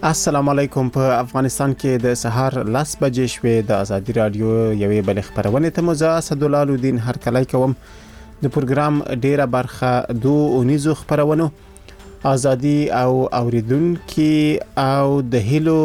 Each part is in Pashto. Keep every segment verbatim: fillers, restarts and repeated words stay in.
السلام علیکم. په افغانستان کې د سهار لس بجې شوې. د ازادي رادیو یوې بل خبرونه ته مزه اسدالله الدین هر کله کوم. د پروګرام ډیره برخه دو اونیزو خبرونه ازادي او اوریدونکو او د هیلو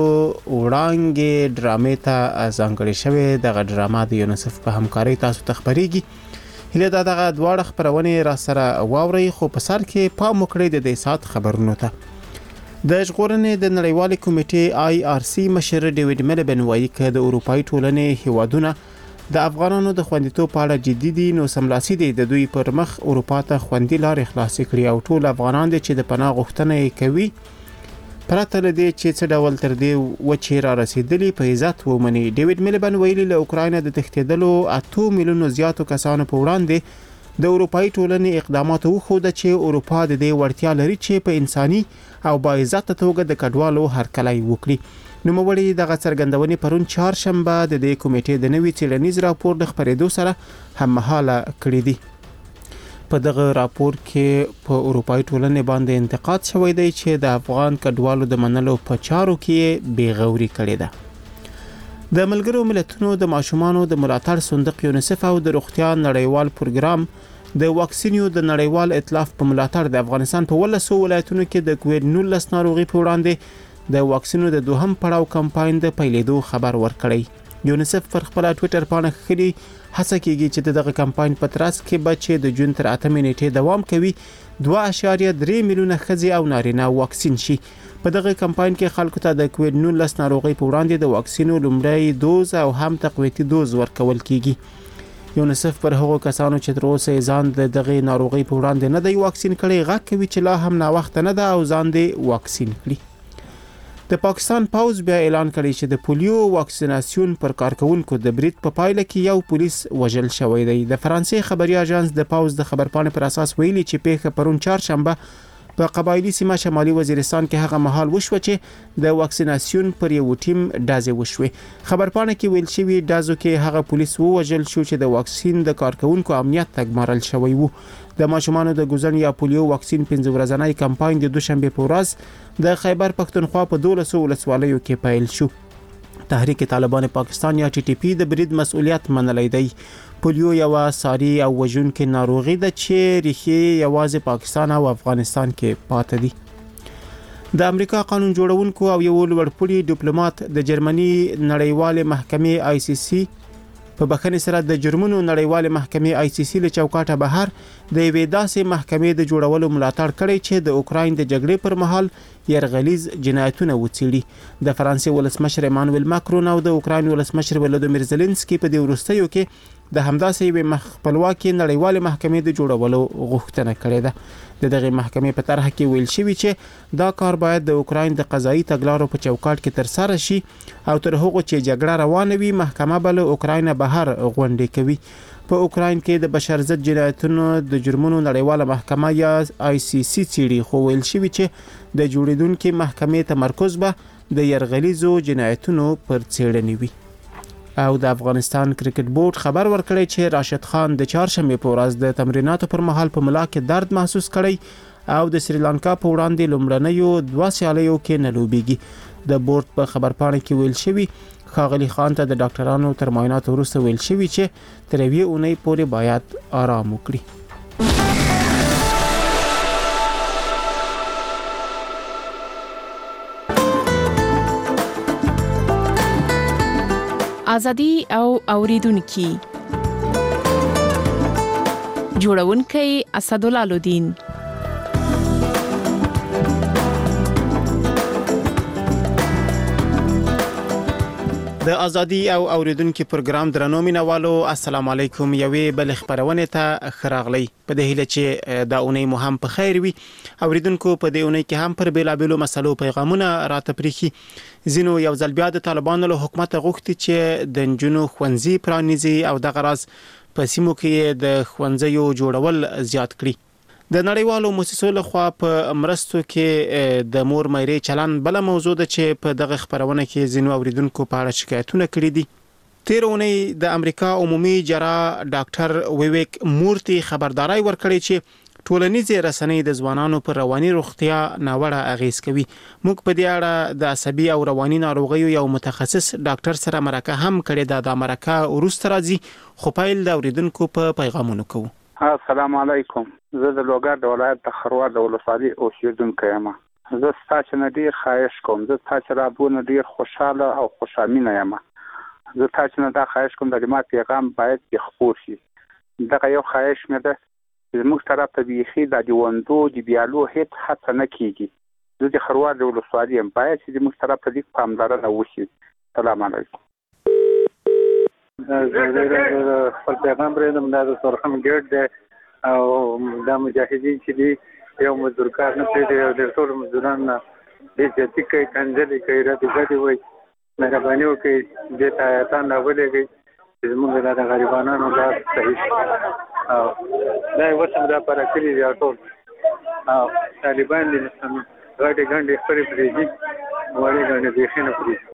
وړاندې ډرامې ته ځانګړې شوې. د ډرامه د یونیسف په همکاري تاسو ته خبرېږي. هله دا دغه دواړه خبرونه را سره واوري، خو په سر کې پام وکړئ د دې سات خبرونو ته. د ژغورنې د نړیوالې کمیټې آی آر سی مشر ډیوډ ملبن وایي چې د اروپאי ټولنې هیوادونه د افغانانو د خوندیتوب په اړه جدي دي، نو سملاسي دي د دوی پر مخ اروپا ته خوندي لارې خلاص کړي او ټول افغانان چې د پناه غوښتنه کوي پرته له دې چې څه ډول تر دې و چې را رسیدلی په عزت ومني. ډیوډ ملبن ویلي له اوکراین د تښتېدلو اته میلیونو زیاتو کسانو په وړاندې د اروپאי ټولنې اقدامات وخوده چې اروپا د دې وړتیا لري چې په انساني او با عزت توګه د کډوالو هرکلی وکړي. نو موري دغه څرګندونې پرون چهارشنبه د دې کمیټې د نوي څېړنیز راپور د خبرېدو سره هممهاله کړې دي. په دغه راپور کې په اروپאי ټولنې باندې انتقاد شوی دی چې د افغان کډوالو د منلو په چارو کې بیغوري کړې ده. د ملګرو ملتونو د ماشومانو د ملاتړ صندوق یونیسف او د روغتیا نړیوال پروګرام د واکسینیو د نړیوال ائتلاف په ملاتړ د افغانستان په ولسو ولایتونو کې د کووډ نولس ناروغي په وړاندې د واکسینو د دوهم پړاو کمپاین د پیلېدو خبر ورکړی. یونیسف پر خپل ټوئیټر باندې خري هڅه کوي چې دغه کمپاین په ترڅ کې بچي د جون تر اتمې نیټې دوام کوي. دوه اعشاریه درې میلیونه ښځې او نارینه واکسین شي. په دغه کمپاین کې خلکو ته د کووډ نولس ناروغي په وړاندې د واکسینو لومړی دوز او هم تقویتي دوز ورکول کیږي. یونیسف پر هغو کسانو چې تر اوسه ځان د دغه ناروغي په وړاندې نه دی واکسین کړي غږ کوي چې لا هم نا وخت نه ده او ځان دې واکسین کړي. د پاکستان پوز بیا اعلان کړی چې د پولیو واکسیناسیون پر کارکونکو د برید په پایله کې یو پولیس وژل شوی دی. د فرانسې خبري اژانس د پوز د خبرپاڼې پر اساس ویلي چې پیښه پرون چهارشنبه په قبایلی سیمه شمالي وزیرستان کې هغه مهال وشو چې د واکسیناسیون پر یو ټیم ډازې وشوه. خبرپاڼه کې ویل شوی ډازو کې هغه پولیس ووژل شو چې د واکسین د کارکونکو امنیت تګمارل شوی وو. د ماشومانو د ګوزن یا پولیو واکسین پنځه ورځنی کمپاین د دوشنبه په ورځ د خیبر پښتونخوا په دولسو ولسوالیو کې پیل شو. تحریک طالبان پاکستان یا ټي ټي پی د برید مسؤلیت منلی دی. پولیو یو ساري او وژونکې ناروغي ده چې ریښې یوازې پاکستان او افغانستان کې پاتې دي. د امریکا قانون جوړونکو او یو لوړپوړي ډیپلوماټ د جرمني نړیوالې محکمې آی سی سی په بخښنې سره د جرمونو نړیوالې محکمې آی سی سی له چوکاټه بهر د یوې داسې محکمې د جوړولو ملاتړ کړی چې د اوکراین د جګړې پر مهال يرغلیز جنایتونه وڅېړي. د فرانسې ولسمشر ایمانوئل ماکرون او د اوکراین ولسمشر ولودیمیر زيلنسکي په دې وروستیو کې د همداسې یوې خپلواکي نړیوالې محکمې د جوړولو غوښتنه کړې ده. د دغه محکمې په طرح کې ویل شوی چې دا کار باید د اوکراین د قضایي تګلارو په چوکاټ کې ترسره شي او تر هغه چې جګړه روانه وي محکمه بل اوکراین بهر غونډې کوي. په اوکراین کې د بشر ضد جنایتونو د جرمونو نړیواله محکمه یا آی سی سی چیرې خو ویل شوی چې د جوړیدونکو محکمې تمرکز به د يرغلیزو جنایتونو پر څېړنې وي. او د افغانستان کرکټ بورډ خبر ورکړی چې راشد خان د چهارشنبه په ورځ د تمریناتو پر مهال په ملا کې درد محسوس کړی او د سریلانکا په وړاندې لومړنیو دوه سیالیو کې نه لوبېږي. د بورډ په خبرپاڼه کې ویل شوی ښاغلي خان ته د ډاکټرانو تر معایناتو وروسته ویل شوی چې تر یوې اونۍ پورې باید آرام وکړي. ازادي او اوریدونکو جوړونکي اسدالله الدین. د ازادي او اوریدونکو پروګرام درنو مینوالو السلام علیکم. یوې بل خبرونه ته خراغلی په دې هیله چې دا اونۍ مو هم په خیر وي. اوریدونکو په دې اونۍ کې هم پر بیلابېلو مسلو پیغامونه راته پریخي. زینو یو ځل بیا د طالبانو له حکومت غوښتي چې د نجونو ښوونځي پرانیزي او د غرض په سیمو کې د ښوونځیو جوړول زیات کړي. د نړیوالو مؤسسو لخوا په مرستو کې د مور مېرې چلن بل موضوع ده چې په دغه خبرونه کې زینو اوریدونکو په اړه شکایتونه کړي دي. تیر اونۍ د امریکا عمومي جراح ډاکټر ویویک مورتي خبرداري ورکړې چې ټولنیزې رسنۍ د ځوانانو پر رواني روغتیا ناوړه اغیز کوي. موږ په دې اړه د عصبي او رواني ناروغیو یو متخصص ډاکټر سره مرکه هم کړې ده. د مرکه وروسته راځي خو پیل د اوریدونکو په پیغامونو کوو. السلام علیکم. زه د لوګر د ولایت د خروار د ولسوالۍ اوسیدونکی یم. زه ستاسو نه ډیر خواهش کوم. زه تاسو را بونه ډیر خوشاله او خوشامینه یم. زه تاسو نه دا خواهش کوم د ما پیغام باید خپور شي. دا یو خواهش مې ده. زموږ طرف ته بیخي د دیوندو د بیالو هیڅ هڅه نه کیږي. زه د خروار د ولسوالۍ یم. باید چې زموږ طرف ته د پاملرنه وشي. سلام علیکم. زه خپل پیغام پرېږدم. دا د سرخم ګډ دی او دا مجاهدین چې دي یو مزدورکار نه پرېږدي او د ټول مزدوران ډېر زیاتي کوي، کنځلې کوي، ردې بدې وایي. مهرباني وکړئ دې ته ایتان راولېږئ چې زموږ دا د غریبانو دا صحیح شي. او دا یې اوس هم دا پاره کړي دي ټول او طالبان دي غټې ګنډې خپلې پرېږدي، وړې ګنډې بیخي نه پرېږدي.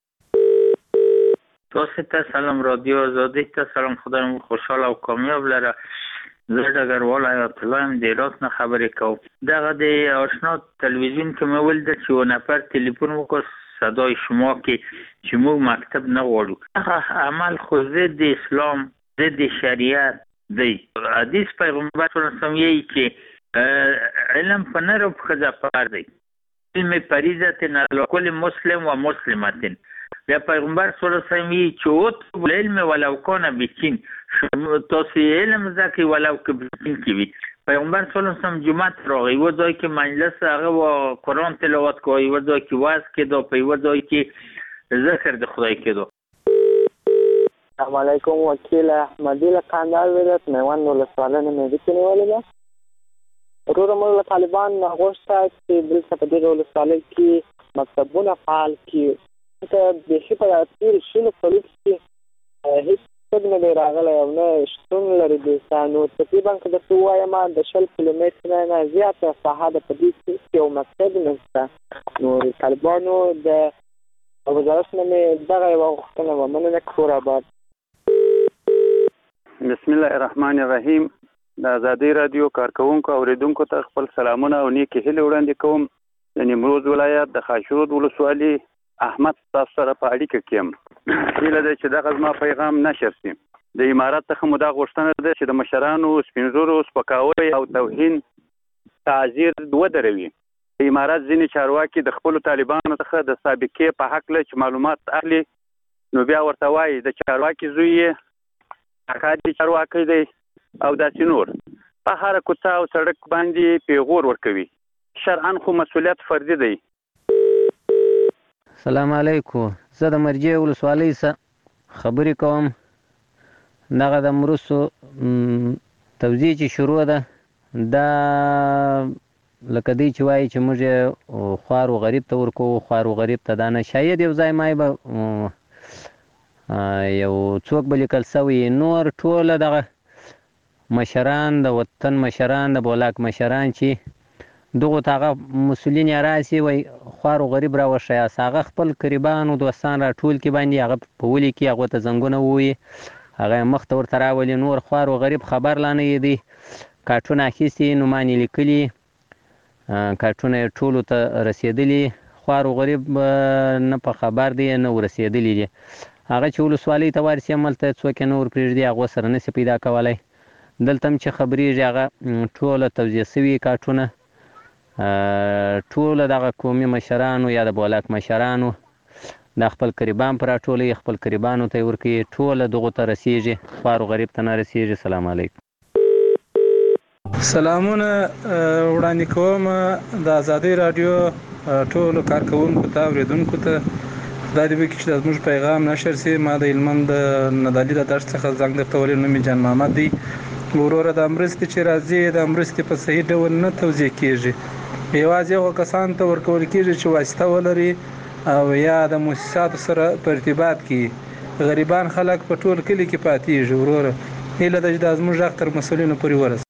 تاسو ته سلام رادیو آزادی ته سلام. خدایم خوشحال او کامیاب لره. زه ډګروال حیات الله یم د هرات نه خبرې کوم. دغه د آشنا تلویزیون کې مې ولیده چې یو نفر تلیفون وکړ صدای شما کې چې موږ مکتب نه غواړو. هغه عمل خو ضد اسلام ضد شریعت دی. حدیث پیغمبر صلی الله علیه وسلم یې چې علم په نر او په ښځه فرض دی. علم فریضة علی کل مسلم و مسلمة. یا پیغمبر صلی الله علیه وسلم یې چې اطلب العلم ولو کان بچین، تاسو علم زده کړئ ولو که بچین کې وي. پیغمبر صلی الله علیه وسلم جمعه ته راغی، یوه ځای کې مجلس هغه و قرآن تلاوت کوه، یوه ځای کې وعظ کېده، په یوه ځای کې ذکر د خدای کېده. السلام علیکم. وکیل احمدی له کندهار ولایت میوند ولسوالۍ نه مې لیکنې ولیده. وروره موږ له طالبان نه غوښته چې دلته په دغه ولسوالۍ کې مکتبونه فعال کړي. ځکه بیخي په تېرو شلو کلو کې هېڅ څوک نه دی راغلی او نه شتون لري دلته. نو تقریبا که درته ووایم د شل کیلومتره نه زیاته ساحه ده، په دې کې یو مکتب نشته. نو د طالبانو د وزارت نه مې دغه یوه غوښتنه وه. مننه. کور آباد. بسم الله الرحمن الرحیم. د ازادي رادیو کارکوونکو او اوریدونکو ته خپل سلامونه او نیکې هیلې وړاندې کوم. د نیمروز ولایت د خاشرود ولسوالۍ احمد تاسو سره په اړیکه کې یم. هیله ده چې دغه زما پیغام نشر شي. د امارات څخه مو دا غوښتنه ده چې د مشرانو سپین ږیرو سپکاوی او توهین تعذیر ودروي. د امارات ځینې چارواکي د خپلو طالبانو څخه د سابقې په هکله چې معلومات اخلي، نو بیا ورته وایي د چارواکي زوی یې اکا دې چارواکی دی او داسې نور. په هره کوڅه او سړک باندې پیغور ورکوي. شرعاً خو مسؤلیت فردي دی. سلام علیکم. زه د مرجې ولسوالۍ څخه خبرې کوم. دغه د مرسو توزیع چې شروع ده، دا لکه دی چې وایي چې موږ یې خوار و غریب ته ورکوو، خوار و غریب ته دا نه. شاید یو ځای مای به یو څوک به لیکل سوی، نور ټوله دغه مشران د وطن مشران د بولاک مشران چې دغو ته هغه مسؤلین یې راسي وایي خوار و غریب راوښیاست. هغه خپل قریبان او دوستان راټول کړي باندې هغه په ولي کې هغو ته زنګونه ووایي، هغه یې مخ ته ورته راولي. نور خوار و غریب خبر لا نه یې دی. کارټونه اخیستي، نومان یې لیکلي، کارټونه یې ټولو ته رسېدلي. خوار و غریب نه په خبر دی نه ورسېدلي دي. هغه چې ولسوالۍ ته ورسي هملته څوک یې نه ورپرېږدي، هغو سره نشي پیدا کولی. دلته هم چې خبرېږي هغه ټوله توزیع سوي کارټونه ټوله دغه قومي مشرانو یا د بولاک مشرانو د خپل قریبان پر راټولوي، خپل قریبانو ته یې ورکوي، ټوله دغو ته رسېږي، خوار و غریب ته نه رسېږي. سلام علیکم. سلامونه وړاندې کوم د ازادي رادیو ټولو کارکوونکو ته اوریدونکو ته. خدای دې وکړي چې زموږ پیغام نشر سي. ما د هلمند ندالي د دشت څخه زنګ درته ولیږم. نوم مې جان محمد دی. وروره د مرستې چې راځي د مرستې په صحیح ډول نه توزیع کېږي. یوازې هغو کسانو ته ورکول کېږي چې واسطه ولري او یا د مؤسساتو سره په ارتباط کې. غریبان خلک په ټول کلي کې پاتېږي. وروره هیله ده چې دا زموږ غږ تر مسؤلینو پورې ورسوي.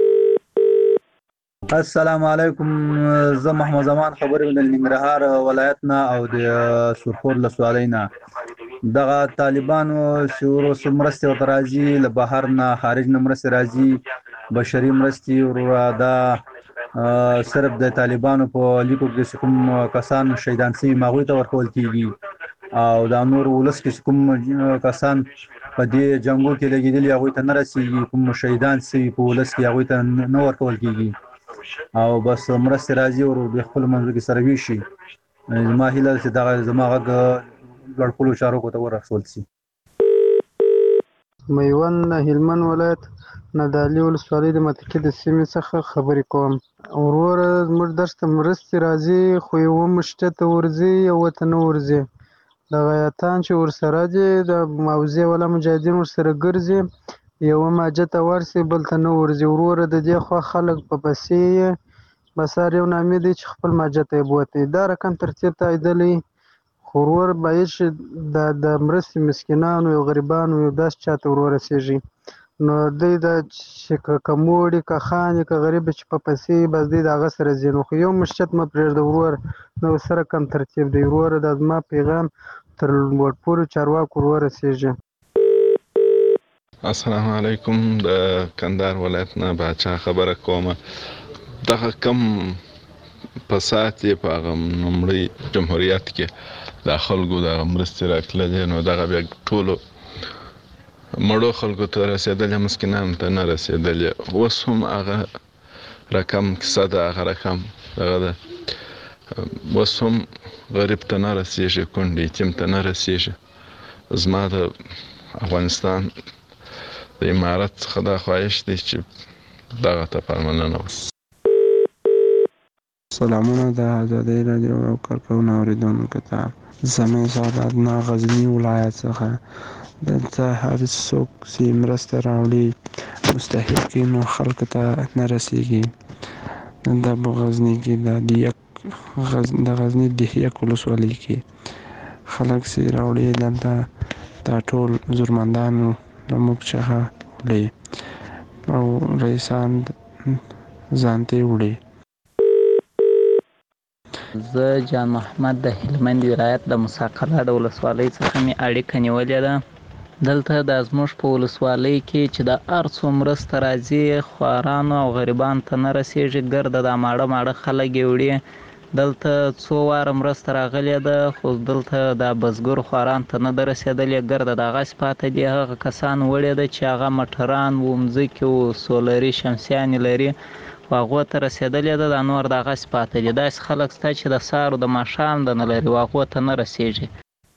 السلام علیکم. زه محمد زمان خبرې د ننګرهار ولایت نه او د سرخور ولسوالۍ نه. دغه طالبانو چې ورسره مرستې ورته راځي، له بهر نه خارج نه مرستې راځي، بشري مرستې وروره دا صرف د طالبانو په لیکو کې کوم کسان شهیدان شوي هغوی ته ورکول کېږي او دا نور ولس کې کوم کسان په دې جنګو کې لګېدلي هغوی ته نه رسېږي، کوم شهیدان شوي په ولس کې هغوی ته نه ورکول کېږي او بس مرستې راځي او د خپلو منځو کې سره ویشي. زما هیله ده چې دغه زما غږ لوړ چارواکو ته ورسول شي. میوند د هلمند ولایت نادعلي ولسوالۍ د متکي د سیمې څخه خبرې کوم. وروره زموږ درس ته مرستې راځي خو یوه مشته ته ورځي یوه ته نه ورځي. دغه ایتان چې ورسره دي د موضوع والا مجاهدین ورسره ګرځي، یوه ماجه ته ورسي بل ته نه ورځي. وروره د دې خوا خلک په پسې یې بسار یو نامې دی چې خپل ماجه ته یې بوتي. دا رقم ترتیب تاییدلی خو ورور باید چې د مرستې مسکینانو یو غریبانو یو داسې چاته ور ورسېږي نو دوی دا چې که موړي که خاندي که غریب چې په پسې بس دوی د هغه سره ځي. نو خو یو مشچت مه پرېږده ورور، نو سره کم ترتیب دی. وروره دا زما پیغام تر لوړپوړو چارواکو ور ورسېږي. السلام علیکم. د کندهار ولایت نه باچا خبره کومه. دغه کم فساد یې په هغه لومړي جمهوریت کې د خلکو د مرستې راتللې نو دغه بیا ټولو مړو خلکو ته رسېدلې، مسکینانو ته نه رسېدلې. اوس هم هغه رقم کیسه ده، هغه رقم دغه ده، اوس هم غریب ته نه رسېږي، کونډې یتیم ته نه رسېږي. زما د افغانستان د امارت څخه دا خواهش دی چې دغه ته پاملرنه وشي. سلامونه د ازادۍ راډیو او کارکوونکو اورېدونکو ته. زموږ سعادت نه غزني ولایت څخه دلته هر څوک چې مرسته راوړي مستحق نو خلکو ته نه رسېږي. دا په غزني کې د دیک د غزني دیک ولسوالۍ کې خلک چې راوړي دلته دا ټول زورمندانو له موږ څخه وړي او رئیسان ځانته وړي. زه جان محمد د هلمند ولایت د موسی قلعه د ولسوالۍ څخه مې اړیکه نیولې ده. دلته د زموږ په ولسوالۍ کې چې د هر څو مرسته راځي خوارانو او غریبانو ته نه رسېږي، ګرده دا ماړه ماړه خلک یې وړي. دلته څو واره مرسته راغلې ده خو دلته د بزګرو خوارانو ته نه ده رسېدلې، ګرده د هغسې پاته دي. هغه کسان وړي ده چې هغه موټران و، مځکې و، سولري شمسیانې لري خو هغو ته رسېدلې ده، دا نور د هغسې پاته دي. داسې خلک شته چې د سهار او د ماښام د نه لري و، هغو ته نه رسېږي.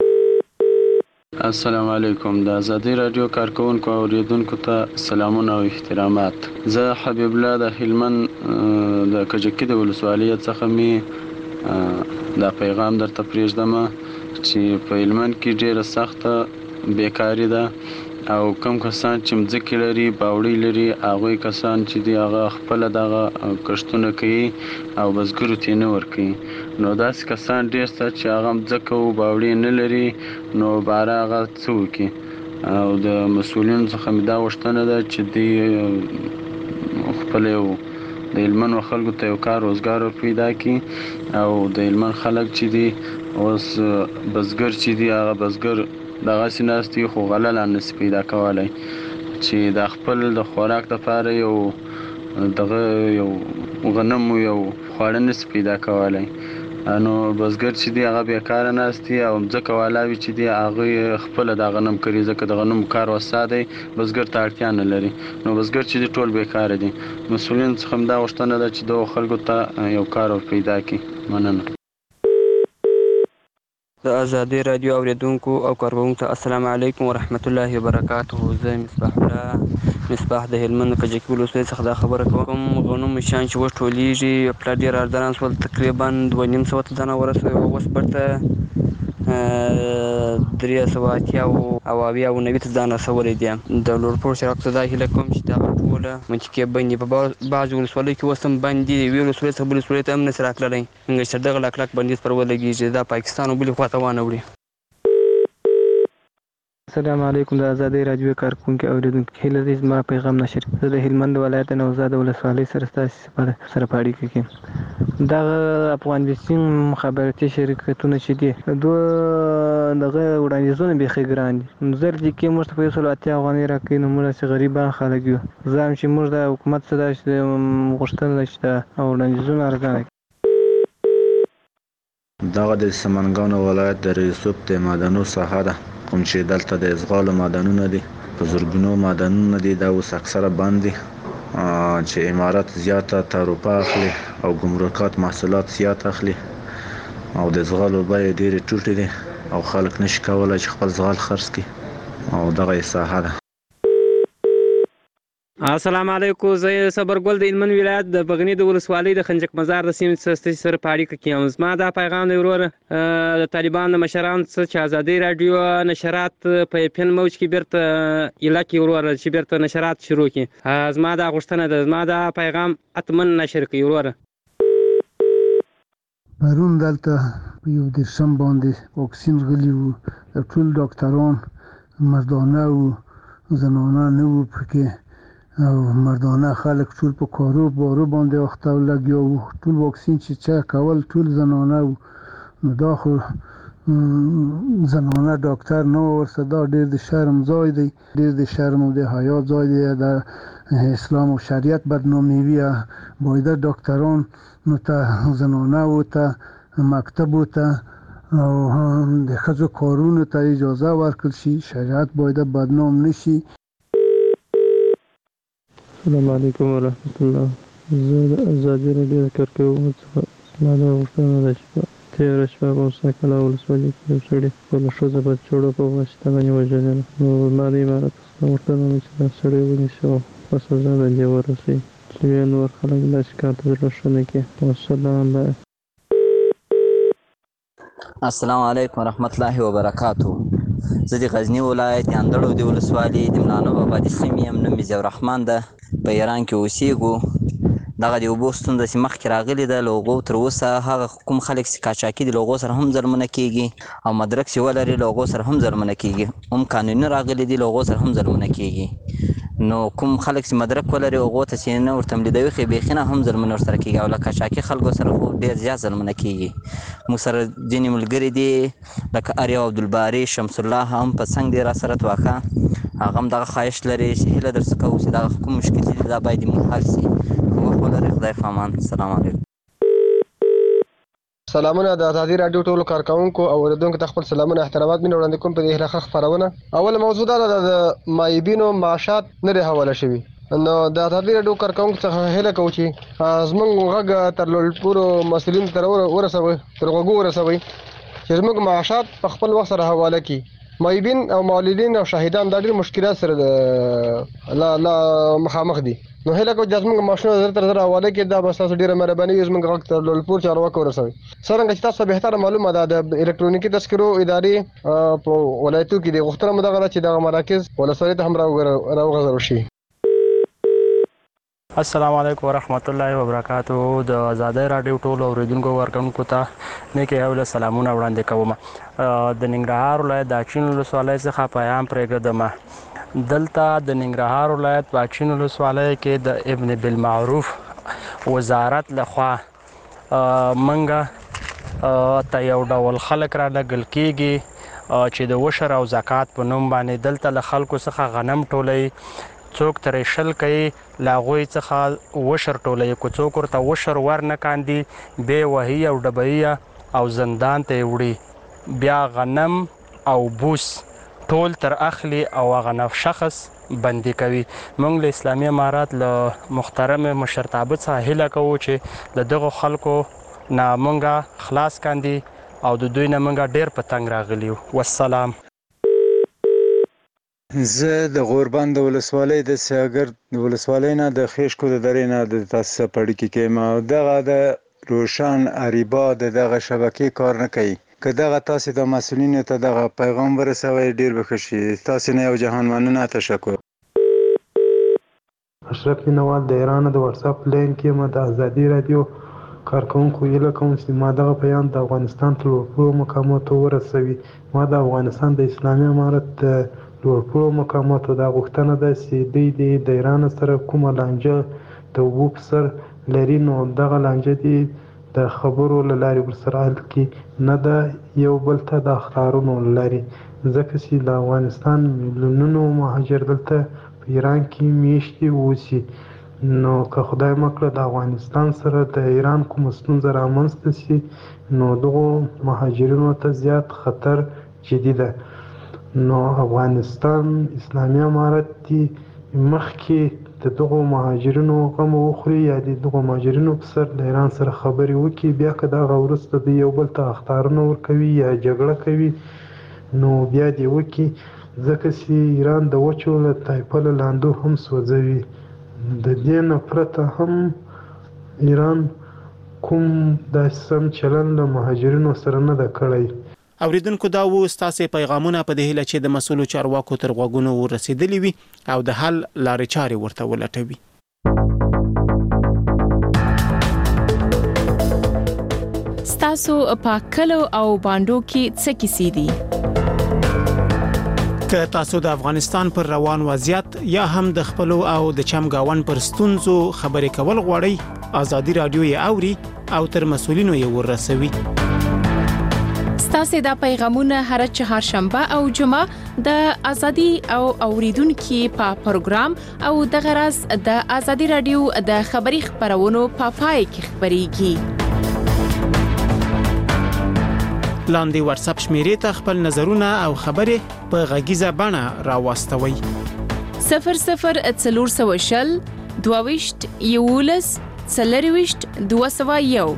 السلام علیکم. د ازادۍ راډیو کارکوونکو او اوریدونکو ته سلامونه او احترامات. زه حبیب الله د هلمند د کجکي د ولسوالۍ څخه مې دا پیغام درته پرېږدم چې په هلمند کې ډېره سخته بیکاري ده او کم کسان چې مځکې لري باوړۍ لري هغوی کسان چې دي هغه خپله دغه کښتونه کوي او بزګرو ته یې نه ورکوي. نو داسې کسان ډېر شته چې هغه مځکه و باوړۍ نه لري نو باره هغه څه وکړي. او د مسؤلینو څخه مې دا غوښتنه ده چې دوی خپله یو د هلمند خلکو ته یو کار روزګار پیدا کړي او د هلمند خلک چې دي اوس بزګر چې دي هغه بزګر دغسې ناست دي خو غله لا نشي پیدا کولی چې د خپل د خوراک دپاره یو دغه یو غنم یو خواړه نشي پیدا کولی. نو بزګر چې دی هغه بیکاره ناست دي او مځکه والا وي چې دی هغوی خپله دا غنم کري ځکه د غنمو کار وسا دی، بزګر ته اړتیا نه لري. نو بزګر چې دی ټول بیکاره دي. مسؤلینو څخه هم دا غوښتنه ده چې دغو خلکو ته یو کار ور پیدا کړي. مننه. د ازادۍ راډیو اوریدونکو او کارکوونکو ته السلام علیکم ورحمت الله وبرکاته. زه مصباح الله مصباح د هلمند کجکي ولسوالۍ څخه دا خبره کوم. غنمو شیان چې اوس ټولېږي پلا ډېر ارزانه شول، تقریبا دوه نیم سوه ته ځان ورسوي. اوس بیرته درې سوه اتیا او اویا او نوي ته ځان رسولی دی. د لوړپوړو چارواکو ته دا هیله کوم چې دغه ټوله منطقې بندې په بعضو ولسوالیو کې اوس هم بند دي. د یوې ولسوالۍ څخه بلې ولسوالۍ ته هم نشي راتللی څنګه چې دغه لاک لاک بندیز پر ولګېږي دا پاکستان او بلې خوا ته وانه وړي. السلام علیکم د آزادۍ راډیو کارکونکو اوریدونکو هیله دې زما پیغام نشر زه د هلمند ولایت نوزاد ولسوالۍ سره ستاسو سره په اړیکه کې دغه افغان بیسیم مخابراتي شرکتونه چې دي دوه دغه وړاندیزونه بیخي ګران دي زر دي کې موږ ته په یو سل اتیا افغانۍ راکوي نو موږ چې غریبان خلک یو زه هم چې موږ د حکومت څخه داسې غوښتنه ده چې د وړاندیزونه ارزانه کړي. دغه د سمنګانو ولایت د ریسوب د معدنو ساحه ده کوم چې دلته د ازغالو معدنونه دي په زرګونو معدنونه دي دا اوس اکثره بند دي چې امارات زیاته تعرفه اخلي او ګمرکات محصولات زیات اخلي او د ازغالو بیې ډېرې ټیټې دي او خلک نشي کولی چې خپل زغال خرڅ کړي او دغه یې ساحه ده. السلام علیکم زه صبرګل د هلمند ولایت د بغنی د ولسوالۍ د خنجق مزار د سیمې څخه سره په اړیکه کې یم. زما دا پیغام دی وروره د طالبان د مشرانو څخه چې ازادۍ راډیو نشرات په اف ام موج کې بیرته ایله کړي وروره چې بیرته نشرات شروع کړي. زما دا غوښتنه ده زما دا پیغام حتما نشر کړي وروره. پرون دلته یو دیرشم باندې واکسین غلي وو ټول ډاکټران مردانه وو زنانه نه وو پکې او مردانه خلک ټول په کارو بارو باندې وخت لګیا وو ټول واکسین چې چا کول ټول زنانه وو نو دا خو زنانه ډاکټر نه ورسره دا ډېر د شرم ځای دی ډېر د شرم او د حیا ځای دی د اسلام او شریعت بدنامي وي باید ډاکټران نو ته زنانه وو ته مکتب وو ته او د ښځو کارونو ته اجازه ورکړل شي شریعت باید بدنام نشي. السلام علیکم ورحمت الله. زه د ازادۍ راډیو کارکوونکو څخه زما دا غوښتنه ده چې په تېره شپه په موسی کلا ولسوالۍ کې یو سړي خپله ښځه په چوړو په واسطه باندې وژلې ده نو زما د امارت څخه غوښتنه ده چې دا سړی ونیسي او په سزا باندې ورسوي چې بیا نور خلک داسې کار ته زړه ښه نه کړي. والسلام علیکم. السلام علیکم ورحمت الله وبرکاتو. زه د غزنی ولایت یاندړو د ولسوالۍ د ملانو بابا د سیمې یم. نوم مې ضیاء الرحمن ده. په ایران کې اوسېږو. دغه د اوبو ستونزه چې مخکې راغلې ده له هغو تر اوسه هغه کوم خلک چې قاچاقي دي له هغو سره هم ظلمونه کېږي او مدرک چې ولري له هغو سره هم ظلمونه کېږي هم قانوني راغلي دي له هغو سره هم ظلمونه کېږي نو کوم خلک چې مدرک ولري هغو ته چې نه ورته ملیدوي خو بیخي نه هم ظلمونه ورسره کېږي او له قاچاقي خلکو سره خو ډېر زیات ظلمونه کېږي. موږ سره ځینې ملګري دي لکه اریا عبدالباري شمس الله هم په څنګ دی را سره توکه هغه هم دغه خواهش لري چې هیله در څه کوو چې دغه کوم مشکل دي دا باید موږ حل شي. خو لري خدای پامان. السلام علیکم. سلامونه د ازادۍ راډیو ټولو کارکوونکو او اوریدونکو ته خپل سلامونه احترامات مینه وړاندې کوم په دې هرخه خبرونه. اوله موضوع دا ده د مایبینو معاشات نه دی حواله شوي نو د ازادۍ راډیو کارکوونکو څخه هیله کوو چې زموږ غږ تر لوړپوړو مسؤلینو ته ورسوي تر غوږو ورسوي چې زموږ معاشات په خپل وخت سره حواله کړي. مایبین او مولدین او شاهدان دا ډېر مشکلات سره لا لا مخامخ دي نو هله کو د زموږ ماشینو زر تر زر حواله کې دا بس تاسو ډیره مهرباني وي زموږ غږ تر لوړپوړ چارواکو ورسوي. څرنګه چې تاسو بهتره معلومه ده د الکترونیکي تذکرو ادارې په ولایتو کې د غوښتنه مو دغه ده چې دغه مراکز ولسوالۍ ته هم راوغځول شي. السلام علیکم ورحمت الله وبرکاتو. د ازادۍ راډیو ټولو اوریدونکو ورکوونکو ته نیکې اوله سلامونه وړاندې کوم. د ننګرهار ولایت د اچین ولسوالۍ څخه پیغام پرېږدم. دلته د ننګرهار ولایت په اچین ولسوالۍ کې د ابن بالمعروف وزارت لخوا منګه ته یو ډول خلک را لګل کېږي چې د وشر او زکات په نوم باندې دلته له خلکو څخه غنم ټولوي. څوک ترې شل کوي له هغوی څخه وشر ټولوي که څوک ورته وشر ور نه کاندي بیا وهي او ډبوي او زندان ته یې وړي. بیا غنم او بوس ټول تر اخلي او هغه شخص بندي کوي. موږ له اسلامي امارات له محترم مشرتابه څخه هیله کوو چې د دغو خلکو نه موږ خلاص کاندي او د دوی نه موږ ډېر په تنګ راغلي یو. والسلام. زه د غوربند د ولسوالۍ د سیاګر د ولسوالۍ نه د خیشکو د درې نه د تاسو سره په اړیکه کې یم. دغه د روشن اریبا د دغه شبکې کار نه کوي. که دغه تاسو د مسؤلینو ته دغه پیغام ورسوئ ډېر به ښه شي. تاسو نه یو جهان مننه. تشکر. اشرف نوال د ایران د واتس اپ لین کې م د ازادي رادیو کارکونکو هیله کوم چې ما دغه بیان د افغانستان تر لوړپوړو مقاماتو ورسوي. ما د افغانستان د اسلامي امارت د لوړپوړو مقاماتو دا غوښتنه ده چې دوی د ایران سره کومه لانجه د اوبو په سر لري، نو دغه لانجه دې د خبرو له لارې ورسره حل کړي، نه ده یو بل ته د اخطارونو له لارې، ځکه چې د افغانستان میلیونونو مهاجر دلته په ایران کې میشتي اوسي. نو که خدای مکړه د افغانستان سره د ایران کومه ستونزه رامنځته شي، نو دغو مهاجرینو ته زیات خطر جدي ده. نو افغانستان اسلامي امارت دې مخکې د دغو مهاجرینو غم وخوري یا د دغو مهاجرینو په سر د ایران سره خبرې وکړي، بیا که دغه وروسته د یو بل ته اخطارونه ورکوي یا جګړه کوي نو بیا دې وکړي، ځکه چې ایران د وچو له طایفه له لاندو هم سوځوي. د دې نه پرته هم ایران کوم داسې سم چلند له مهاجرینو سره نه ده کړی. اوریدونکو دا و ستاسو پیغامونه په دې هیله چې د مسؤلو چارواکو تر غوږونو ورسېدلي وي او د حل لارې چارې ورته ولټوي. ستاسو په کلو او باندو کې څه کیسې دي؟ که تاسو د افغانستان پر روان وضعیت یا هم د خپلو او د چمګاون پر ستونزو خبرې کول غواړئ، ازادي رادیو یې اوري او تر مسؤلینو یې ورسوي. ستاسو دا پیغامونه هر چهارشنبه او جمعه د ازادي او اوریدونکو په پروګرام او د غرض د ازادي رادیو د خبري خبرونو په پای کې خبريږي. لاندې واتس اپ شمیرې ته خپل نظرونه او خبرې په غږیزه بڼه راوستوي. صفر صفر څلور سوه شل دوه ویشت یولس څلور ویشت دوه سوه یو.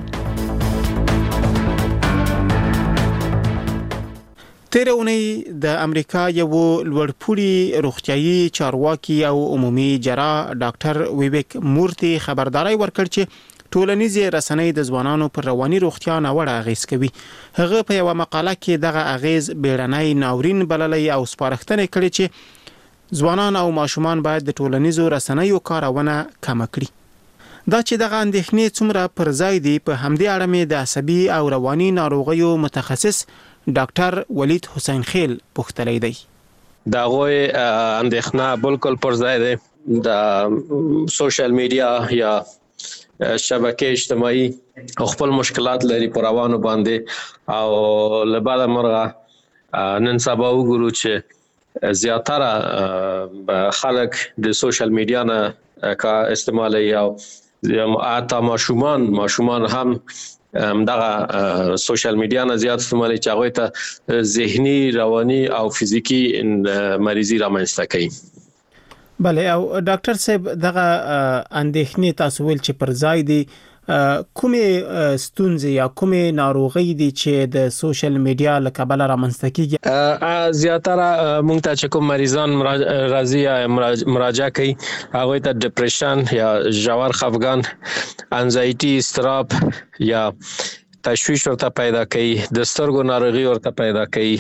تیر اونۍ د امریکا یو لوړپوړي روغتيایي چارواکي او عمومي جراح ډاکټر ویویک مورتي خبرداري ورکړ چې ټولنیزې رسنۍ د ځوانانو پر رواني روغتیا ناوړه اغیز کوي. هغه په یو مقاله کې دغه اغیز بیړنۍ ناورین بللی او سپارښتنه کړې چې ځوانان او ماشومان باید د ټولنیزو رسنیو کارونه کم کړي. دا چې دغه اندېښنې څومره پر ځای دي، په همدې اړه مې د عصبي او رواني ناروغیو متخصص ډاکټر ولید حسین خیل پوښتلی دی. دا غوي اندېښنه بالکل پر ځای ده. د سوشل میډیا یا شبکې اجتماعي خپل مشکلات لري پر روانو باندې، او لبعد مرغه نن سبا وګورو چې زیاتره خلک د سوشل میډیا نه کا استعمالي او اته ماشومان ماشومان هم دغه سوشل میډیا نه زیات استعمالي چې هغه ته ذهني رواني او فزیکی مریضي رامنځته کوي. بله، او ډاکټر صاحب دغه اندېښنې تاسو ول چې پر ځای دي، کومې ستونزې یا کومې ناروغي دي چې د سوشل میډیا له کبله رامنځته کیږي؟ زیاتره مونږ ته چې کوم مریضان راځي یا مراجعه کوي هغه ته ډیپریشن یا ژور خفګان، انزایټي، استراب یا تشویش ورته پیدا کوي، د سترګو ناروغي ورته پیدا کوي،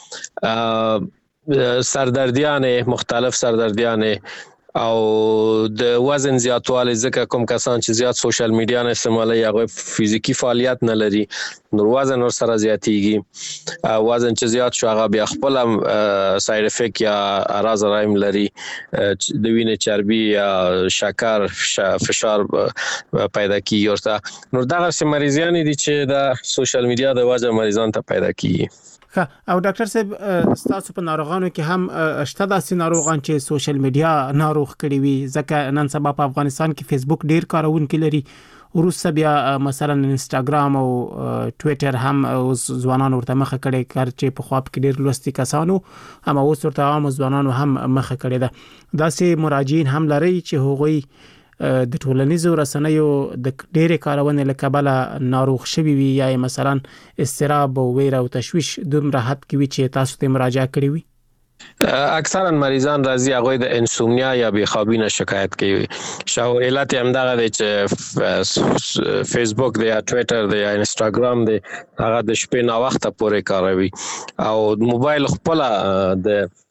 سردردیانه، مختلف سردردیانه او د وزن زیاتوالی. ځکه کوم کسان چې زیات سوشل میډیا نه استعمالوي هغه فزیکی فعالیت نه لري، نو وزن ور سره زیاتیږي. وزن چې زیات شو هغه بیا خپل ساید افیکټ یا اعراض رایم لري، د وینې چربي یا شکر فشار پیدا کیږي ورته. نو دغه سم مریضان دي چې د سوشل میډیا د وجه مریضان ته پیدا کیږي. او ډاکټر صاحب ستاسو په ناروغانو کې هم شته داسې ناروغان چې سوشل میډیا ناروغ کړي وي؟ ځکه نن سبا په افغانستان کې فیسبوک ډیر کارونکي لري، وروسته بیا مثلا انستګرام او ټوئیټر هم ځوانان ورته مخه کړي، کار چې په خوا کې ډیر لوستي کسانو هم اوس ورته عام ځوانانو هم مخه کړي ده. داسې مراجعین هم لري چې هغوی د ټولنیزو رسنیو د ډېرې کارونې له کبله ناروغ شوي وي، یا مثلا اضطراب او ویره او تشویش دومره حد کې وي چې تاسو ته مراجعه کړې وي؟ اکثرا مریضان راځي هغه د انسومنیا یا بېخوابي نه شکایت کوي. شاو علت هم دغه دی چې فیسبوک دی یا ټوئیټر دی یا انستګرام دی هغه د شپې نه وخت پورې کاروي، او موبایل خپل د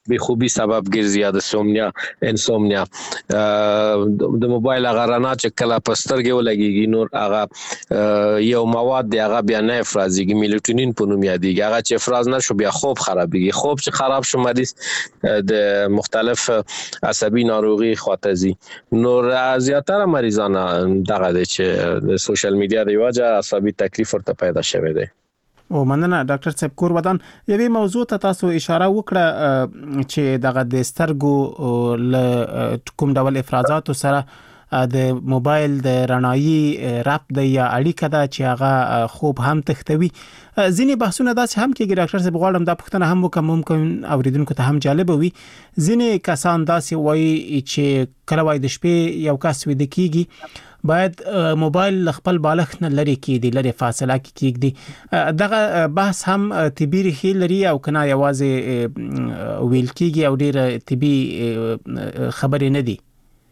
بې خوبي سبب ګرځي یا د سومنیا انسومنیا. د موبایل هغه رڼا چې کله په سترګې ولګېږي نور هغه یو مواد دی هغه بیا نه افرازېږي، میلټونین په نوم یادېږي. هغه چې افراز نه شو بیا خوب خرابېږي. خوب چې خراب شو مریض د مختلف عصبي ناروغي خواته ځي. نور زیاتره مریضان دغه دی چې د سوشل میډیا د وجه عصبي تکلیف ورته پیدا شوی دی. او مننه ډاکټر صاحب کور ودان. یوې موضوع ته تاسو اشاره وکړه چې دغه د سترګو له کوم ډول افرازاتو سره د موبایل د رڼایي رابط د یا اړیکه ده چې هغه خوب هم تختوي. ځینې بحثونه داسې هم کېږي ډاکټر صاحب غواړم دا پوښتنه هم وکړم، ممکن اوریدونکو ته هم جالب وي. ځینې کسان داسې وایي چې کله وایي د شپې یو کس ویده کېږي باید موبایل خپل بالښت نه لري کېږدي، لري فاصله کې کېږدي. دغه بحث هم طبي ریښې لري او کنه یوازې ویل کېږي او ډېر طبي خبرې نه دي؟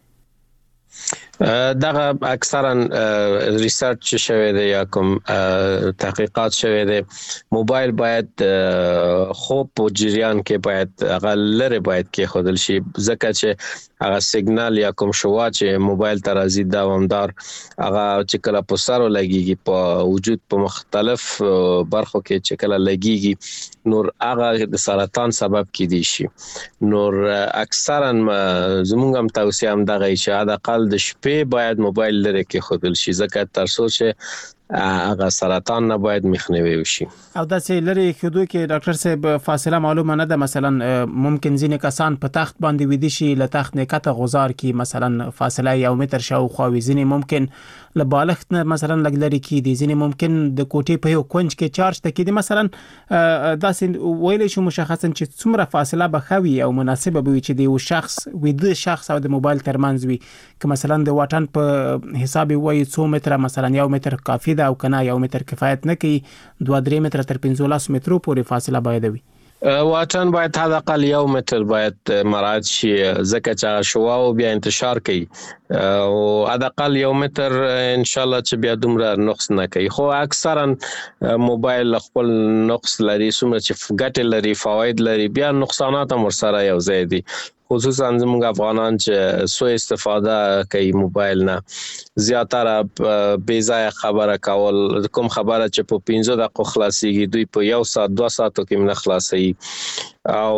دغه اکثرا ریسرچ شوی دی یا کوم تحقیقات شوی دی موبایل باید خوب په جریان کې باید هغه لره باید کې خودل شي، ځکه چې هغه سیګنال یا کوم شوا چې موبایل ته راځي دوامدار هغه چې کله په سر لګيږي په وجود په مختلف برخو کې چې کله لګيږي نور هغه د سرطان سبب کېدی شي. نور اکثرا زموږ هم توصیه هم دغه چې حد اقل د شپې باید موبایل لري کې خودل شي، ځکه تر څو چې هغه سرطان نه باید مخنیوي وشي. او دا چې لري خودو کې ډاکټر صاحب فاصله معلومه نه ده، مثلا ممکن ځینې کسان په تخت باندې ویدي شي له تخت نه کته غزار کې مثلا فاصله یو متر شاوخوا وي، ځینې ممکن له بالښت نه مثلا لګ لري کې دي، ځینې ممکن د کوټې په یو کونج کې چارج تکې دي. مثلا دا چې ویل شو مشخصا چې څومره فاصله بخوي او مناسبه به وي چې د یو شخص ویده شخص او د موبایل ترمنځ وي، که مثلا د واټن په حساب وي څو متره مثلا یو متر کافي ده او کنه یو متر کفایت نه کوي، دوه درې متر تر پنځلس مترو پورې فاصله باید وي. واټن باید حد اقل یو متر باید مراعات شي، ځکه چې شوا او بیا انتشار کوي او حد اقل یو متر ان شاء الله چې بیا دومره نقص نه کوي. خو اکثرا موبایل خپل نقص لري، څومره چې ګټه لري فواید لري بیا نقصانات هم ورسره یو ځای دي، خصوصا زموږ افغانان چې سو استفاده کوي موبایل نه، زیاتره بې ځای خبره کول، کوم خبره چې په پنځه دقیقو خلاصيږي دوی په یو ساعت دوه ساعتو کې نه خلاصي، او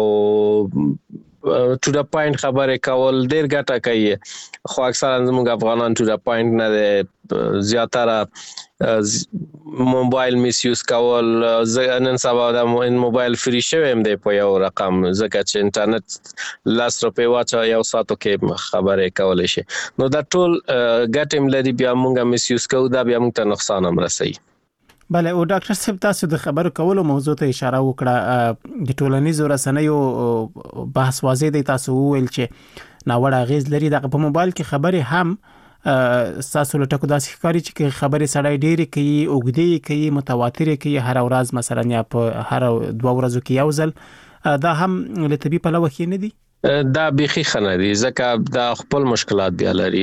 ټو د پوینټ خبره کول ډیر ګټه کوي. خو اکثرا زموږ افغانان ټو د پوینټ نه دي، زیاتره موبایل میس یوز کول. نن سبا د موبایل فری شوی هم دی په یو رقم، ځکه چې انټرنیټ لاس روپې واچو یو ساعتو کې خبرې کولای شي. نو دا ټول ګټم لري، بیا موږ میس یوز کوو دا بیا موږ ته نقصان هم رسوي. بله، او ډاکټر صاحب تاسو د خبرو کولو موضوع ته اشاره وکړه، د ټولنیزو رسنیو بحث واضح دی، تاسو وویل چې ناوړه اغیز لري. دغه په موبایل کې خبرې هم تاسو له ټکو داسې ښکاري چې خبرې سړی ډېرې کوي، اوږدې کوي، متواترې کوي هر ورځ مثلا یا په هر دوه ورځو کې یو ځل، دا هم له طبي پلوه ښې نه دي؟ دا بيخي خنه دي، ځکه دا خپل مشکلات بیا لري،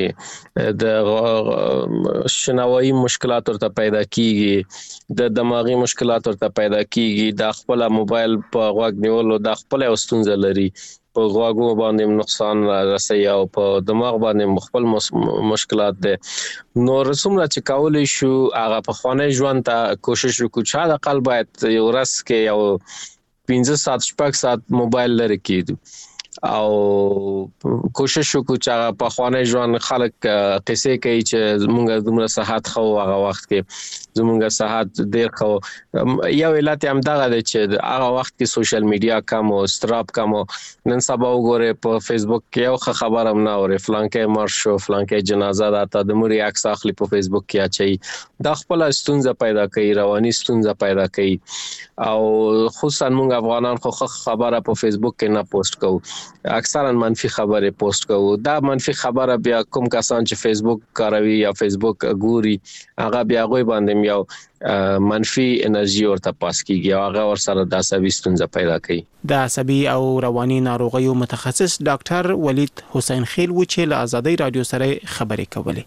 د شنوایی مشکلات ورته پیدا کیږي، د دماغي مشکلات ورته پیدا کیږي، دا خپل موبایل په غوږ نیولو دا خپل یو ستونزه لري، په غوږو باندې نقصان رسي او په دماغ باندې خپل مشکلات دي. نو رسومره چې کولای شو هغه په خانه ژوند ته کوشش وکړو چې حد اقل باید یو ورځ کې یو پنځه ساعت شپږ ساعت موبایل لري کېدو، او کوشش وکړو چې په خوانه ژوند خلک قصې کوي چې زمونږ دومره صحت خو هغه وخت کې زمونږ صحت ډیر خو. یو علت هم دغه دی چې هغه وخت کې سوشل میډیا کم او استراب کم. نن سبا وګوره په فیسبوک کې یو خبر هم نه اوري، فلانکې مر شو، فلانکې جنازه ده، تا د موري عکس اخلي په فیسبوک کې اچي، دا خپل ستونزه پیدا کوي، رواني ستونزه پیدا کوي. او خصوصا موږ افغانان خو خبره په فیسبوک کې نه پوسټ کوو، اکثرا منفي خبره پوسټ کوو. دا منفي خبره بیا کوم کسان چې فیسبوک کاروي یا فیسبوک ګوري هغه بیا غوي باندې یو منفي انرژي ورته پاس کیږي او هغه ورسره د عصبي ستونزه پیدا کوي. د عصبي او رواني ناروغیو متخصص ډاکټر ولید حسین خیل و چې له آزادۍ رادیو سره خبرې کولې.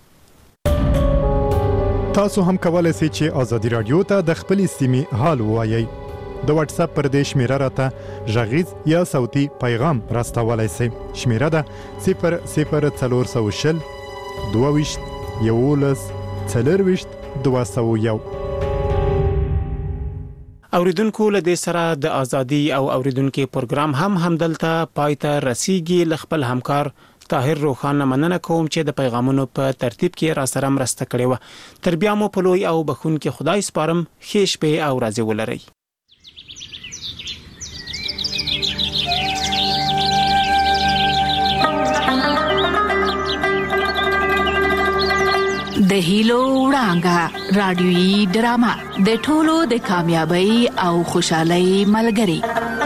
تاسو هم کولای شئ چې آزادۍ رادیو ته د خپل سیمې حال ووایي. د واتس اپ پر دې شمیره راته غږیز یا صوتي پیغام راستولی سئ. شمیره ده صفر صفر څلور سوه شل دوه ویشت یولس څلرویشت دوه سوه یو. اوریدونکو له دې سره د ازادي او اوریدونکو پروګرام هم همدلته پای ته رسیږي. ل خپل همکار طاهر روخان مننه کوم چې د پیغامونو په ترتیب کې را سره مرسته کړې و. تر بیا مو په لوی او بخونکي خدای سپارم. ښې شپې او ورځې ولرئ. د هیلو وړانګه رادیويي ډرامه د ټولو د کامیابی او خوشحالۍ ملګری.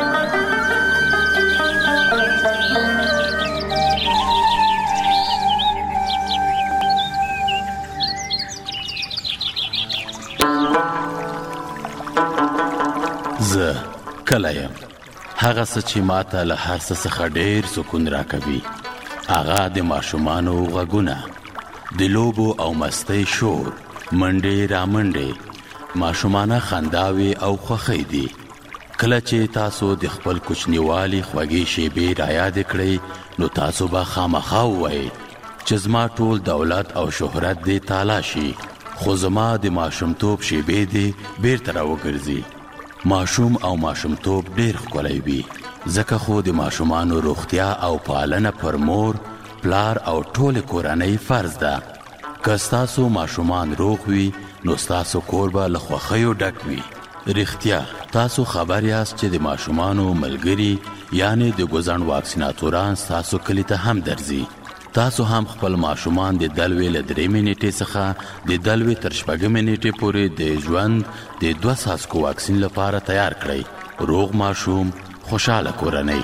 زه کله یم هغه څه چې ماته له هر څه څخه ډېر سکون راکوي هغه د ماشومانو غږونه، د لوبو او مستی شور، منډې را منډې، ماشومانه خنداوي او خوښۍ دي. کله چې تاسو د خپل کوچنیوالي خوږې شیبې را یاد کړئ نو تاسو به خامخا ووایئ چې زما ټول دولت او شهرت دې تالا شي، خو زما د ماشومتوب شیبې دې بیرته راوګرځي. ماشوم او ماشومتوب ډېر ښکلی وي، ځکه خو د ماشومانو روغتیا او پالنه پر مور، پلار او ټول کورنۍ فرض ده. که ستاسو ماشومان روغ وي نو ستاسو کور به له خوښیو ډک وي. رښتیا تاسو خبر یاست چې د ماشومانو ملګري یعنی د ګوزن واکسیناتوران ستاسو کلی ته هم درځي. تاسو هم خپل ماشومان د دلوې له درې منټې څخه د دلوې تر شپږمې نیټې پورې د ژوند د دوه څاڅکو واکسین لپاره تیار کړئ. روغ ماشوم، خوشاله کورنۍ.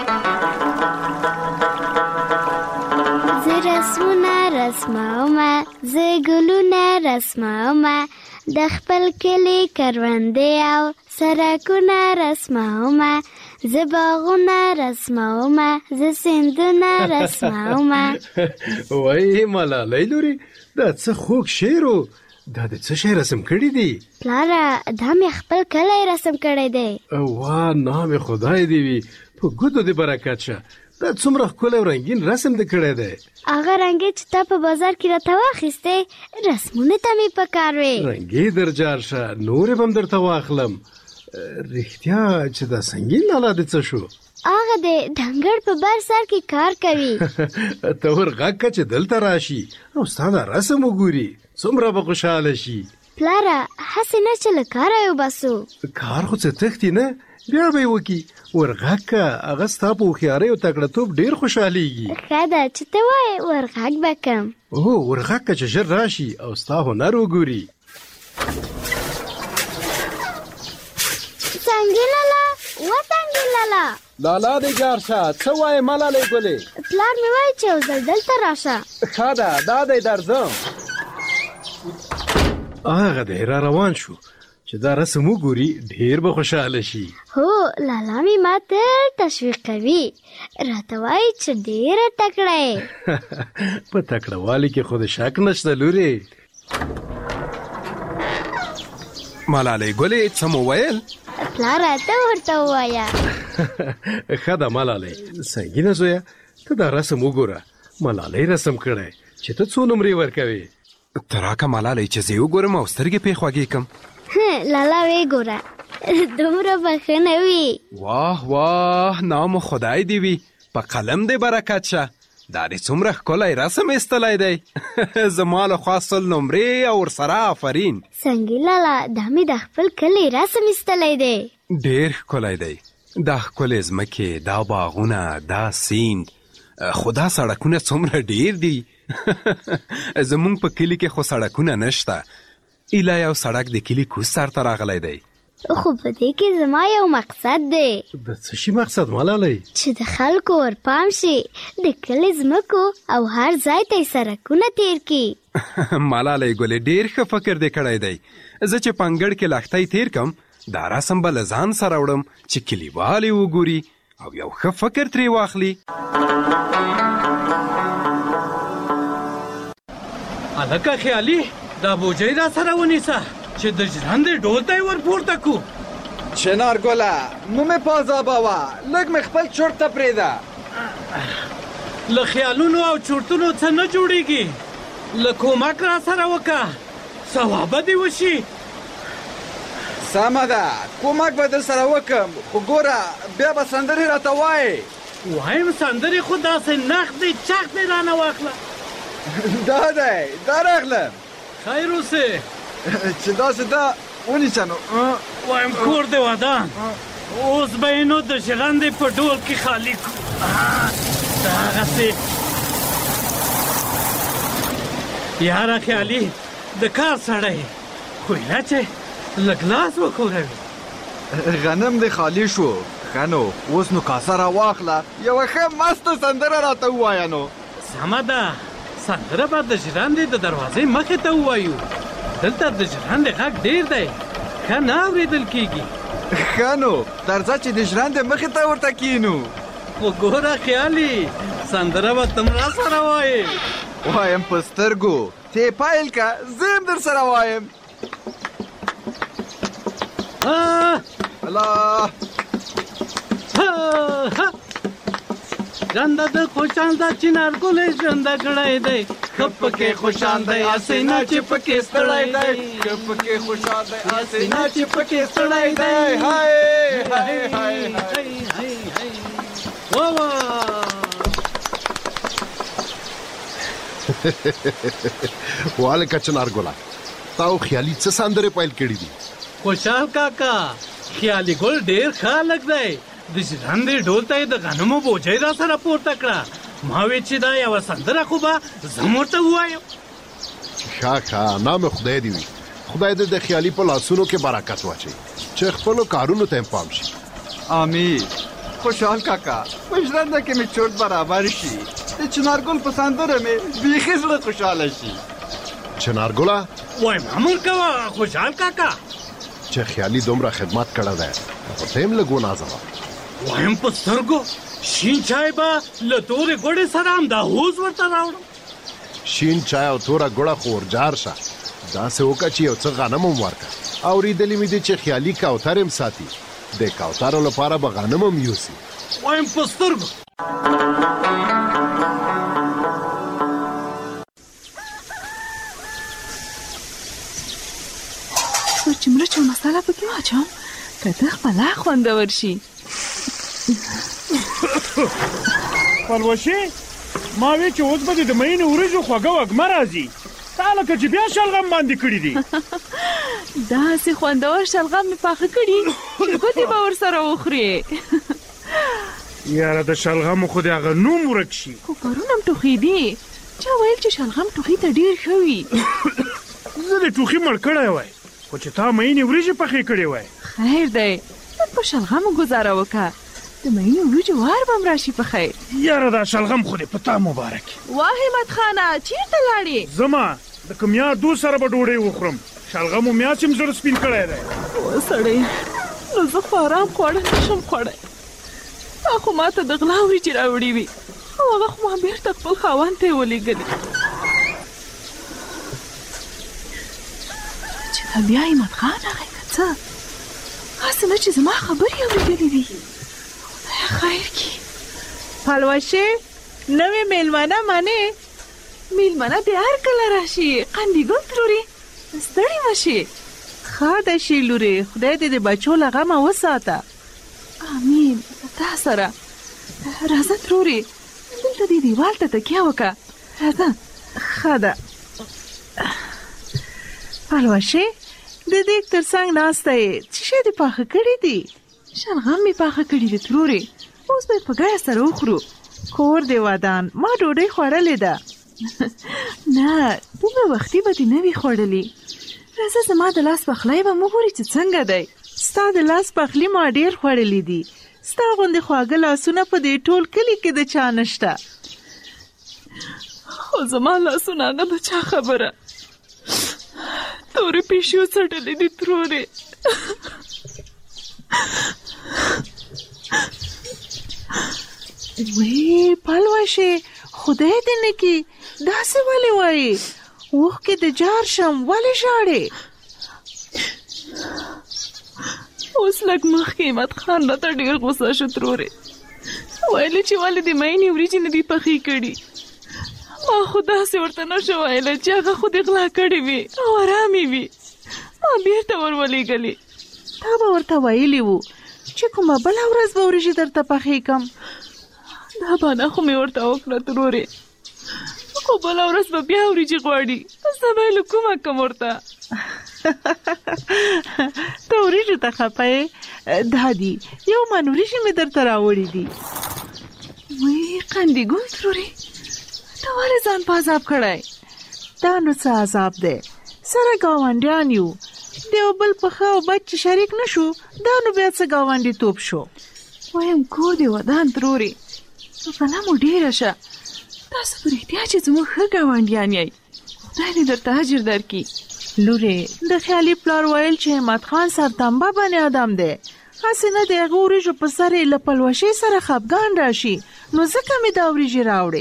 زه رسمونه رسمومه، زه ګلونه رسمومه، د خپل کلی کروندې او سړکونه رسمومه، زه باغونه رسمومه، زه سیندونه رسمومه. وای ملالۍ لورې، دا څه خوږ شعر و. دا د څه شی رسم کړي دي؟ پلاره دا مې خپل کلی رسم کړی دی. واه نام خدای دی وي، په ګوتو دې برکت شه. دا څومره ښکلی او رنګین رسم دې کړی دی. هغه رنګې چې تا په بازار کې راته واخیستې رسمونه ته مې پکار وې. رنګې در جار شه، نورې به هم درته واخلم. رښتیا چې دا سنګین لالا دې څه شو؟ هغه د ډنګر په بر سر کې کار کوي. ته ور غږ که چې دلته راشي او ستا دا رسم وګوري څومره به خوشحاله شي. پلاره هسې نه چې له کاره یې وباسو. کار خو څه تښتي نه، بیا به یې وکړي. ور غږ که، هغه ستا په هوښیارۍ او تکړهتوب ډېر خوشحالېږي. ښه ده چې ته وایې ور غږ به کړم. هو ور غږ که چې ژر راشي او ستا هنر وګوري. څنګه لالا و څنګه لالا لالا دې جار شه. څه وایې ملالۍ ګلې؟ پلار مې وایي چې یو ځل دلته راشه. ښه ده دا دی درځم. هغه دی را روان شو چې دا رسم وګوري ډېر به خوشحاله شي. هو لالا مې ما تل تشویق کوي، راته وایي چې ډېره تکړه یې. په تکړه والي کې خو د شک نشته لورې. ملالۍ ګلې څه مو ویل؟ پلاره ته ورته ووایه. ښه ده ملالۍ. سنګینه زویه ته دا رسم وګوره. ملالۍ رسم کړی چې ته څو نمرې ورکوې؟ ته راکه ملالۍ چې زه یې وګورم او سترګې پرې خوږې کړم. لالا وی ګوره دومره بخښنه وي. واه واه نام خدای دی وي، په قلم دې برکت شه. دا دې څومره ښکلی رسم ایستلی دی. زما له خوا سل نمرې او ورسره آفرین. څنګه لالا دا مې د خپل کلي رسم ایستلی دی. ډېر ښکلی دی. دا ښکلې ځمکې، دا باغونه، دا سیند، خو دا سړکونه څومره ډېر دي. زمونږ په کلي کې خو سړکونه نشته. ایله یو سړک د کلي کوز سر ته راغلی دی. خو په دې کې زما یو مقصد دی. د څه شي مقصد ملالۍ؟ چې د خلکو ورپام شي، د کلي ځمکو او هر ځای ته یې سړکونه تیر کړي. ملالۍ ګلې ډېر ښه فکر دې کړی دی. زه چې پنګړ کې لښتۍ تیر کم دا رسم به له ځان سره وړم چې کلیوال یې وګوري او یو ښه فکر ترې واخلي. هلکه خیالي دا بوجۍ را سره ونیسه چې د ژرندې ډول ته یې ور پورته کړو. چنار ګله مو مې پازاباوه لږ مې خپل چورت ته پرېږده. له خیالونو او چورتونو څه نه جوړېږي. له کومک را سره وکړه ثوابه دې وشي. سمه ده کومک به در سره وکړم خو ګوره بیا به سندرې راته وایې. وایم سندرې خو داسې نخ دی چخ دی رانه واخله. دا دی دا راغلم. خیر اوسې. چې داسې ده ونیسه نو. وایم کور دی ودان اوس به یې نو د ژرندې په ډول کې خالي کړو. دغسې یاره خیالي د کار سړی خو ایله چې لږ لاس وښوروي. غنم دې خالي شو. ښه نو اوس نو کاسه را واخله یوه ښه مسته سندره راته ووایه نو. سمه ده سندره به د ژرندې د دروازې مخې ته ووایو. دلته د ژرندې غږ ډېر دی ښه نه اورېدل کېږي. ښه نو درځه چې د ژرندې مخې ته ورته کښېنو. خو ګوره خیالي سندره به ته را سره وایې. وایم په سترګو ته یې پیل که زه هم در سره وایم. الله ژرنده د خوشحال دا چنار ګلې ژرنده کړی دی ښه پکې خوشحال دی هسې نه چې پکې ستړی دی. ښه پکې خوشحال دی هسې نه چې پکې ستړی دی. هاي هاي هاي هاي ووا والکه چنار ګله تاو خیالي څه سندرې پیل کړي دي؟ خوشحال کاکا خیالي ګل ډېر ښه هلک دی. د ژرندې ډول ته یې د غنمو بوجۍ را سره پورته کړه. ما وې چې دا یوه سندره خو به زه هم ورته ووایم. ښه ښه نام خدای دې وي. خدای دې د خیالي په لاسونو کې برکت واچوي چې خپلو کارونو ته هم پام شي. امین. خوشحال کاکا په ژرنده کې مې چورت برابر شي. د چنارګل په سندره مې بیخي زړه خوشحاله شي. چنارګله وایم امر کوه خوشحال کاکا چې خیالي دومره خدمت کړی دی خو ته هم لږ ونازوه. وایم په سترګو شین چای به له تورې ګوړې سره همداهوز ورته راوړم. شین چای او توره ګوړه خو ورجار شه. داسې وکړه چې یو څه غنم هم ورکړه. اورېدلي مې دي چې خیالي کوتر هم ساتي. د کوترو لپاره به غنم هم یوسي. وایم په سترګو. چې مرچ او مساله پکې واچوم که ته خپله خوندور شي. پلوشې ما وی چې اوس به د مینې وریجو خوږه وږمه راځي. تا لکه چې بیا شلغم باندې کړي دي. داسې خوندور شلغم مې پاخه کړي چې ګوتې به ورسره وخورې. یاره د شلغمو خو د هغه نوم ورک شي. خو پرون هم ټوخي دي. چا ویل چې شلغم ټوخي ته ډېر ښه وي. زه د ټوخي مړ کړی وای خو چې تا مینې وریجې پخې کړې وای. خیر دی نن په شلغمو ګزاره وکړه. د مینې وریجو وار به هم راشي په خیر. یاره دا شلغم خو دې په تا مبارک. واه همت خانه چېرته لاړې؟ زما د کوم یار دوست سره به ډوډۍ وخورم. شلغمو میاس هم زړه سپین کړی دی. و سړی نو زه خو ارام خواړه نشم خوړی. تا خو ما ته د غلا وریجې راوړې وي او هغه خو ما بېرته خپل خاوند ته یې ولېږلې. چې دا بیا همت خان راغی که څه؟ هسې نه چې زما خبرې اورېدلې وي. خدایه خیر کړي. پلوشې نوې میلمانه منې؟ میلمانه دې هر کله راشي. قندي ګل ترورې ستړې مه شي. ښه ده شي لورې خدای دې د بچو له غمه وساته. امین. تا سره راځه ترورې دلته دې دیوال ته تکیه وکړه. راځه. ښه ده. پلوشې د دیګ تر څنګ ناسته یې څه شی دې پاخه کړي دي؟ شلغم مې پاخه کړي دي ترورې. اوس به یې په ګډه سره وخورو. کور دې ودان ما ډوډۍ خوړلې ده. نه دومره وختي به دې نه وي خوړلې. راځه زما د لاس پخلی به وګورې چې څنګه دی. ستا د لاس پخلی ما ډېر خوړلي دي. ستا غوندې خواږه لاسونه په دې ټول کلي کې د چا نشته. خو زما لاسونه نه د چا خبره. تورې پیشو څټلې دي ترورې. وی پلوشې خدای دې نه کړي داسې ولې وایې؟ اوښکې د جار شم ولې ژاړې؟ اوس لږ مخکې عماد خان راته ډېر غوسه شو ترورې. ویل چې ولې د مینې وریجې نه دي پخې کړي. ما خو داسې ورته نه شو ویلی چې هغه خو دې غلا کړې وي او ارامې وي. ما بېرته ور ولېږلې. تا به ورته ویلي وو چې کومه بله ورځ به وریجې درته پخې کړم. دا بانه خو مې ورته وکړه ترورې، خو بله ورځ به بیا وریجې غواړي. زه به یې له کومه کړم ورته؟ ته وریجو ته خفه یې؟ دا دي یو من وریجې مې درته راوړي دي. وی قندي ګل ترورې، ته ولې ځان په عذاب کړی؟ دا نو څه عذاب دی؟ سره ګاونډیان یو، د یو بل په ښه او بد چې شریک نه شو، دا نو بیا څه ګاونډیتوب شو؟ وایم کور دې ودان ترورې، بلا مو ډېره شه. تاسو په رښتیا چې زموږ ښه ګاونډیان یئ، خدای دې درته اجر درکړي. لورې، د خیالي پلار ویل چې عماد خان سرتنبه بني ادم دی، هسې نه د هغه وریجو په سر یې له پلوشۍ سره خفګان راشي، نو ځکه مې دا وریجې راوړې.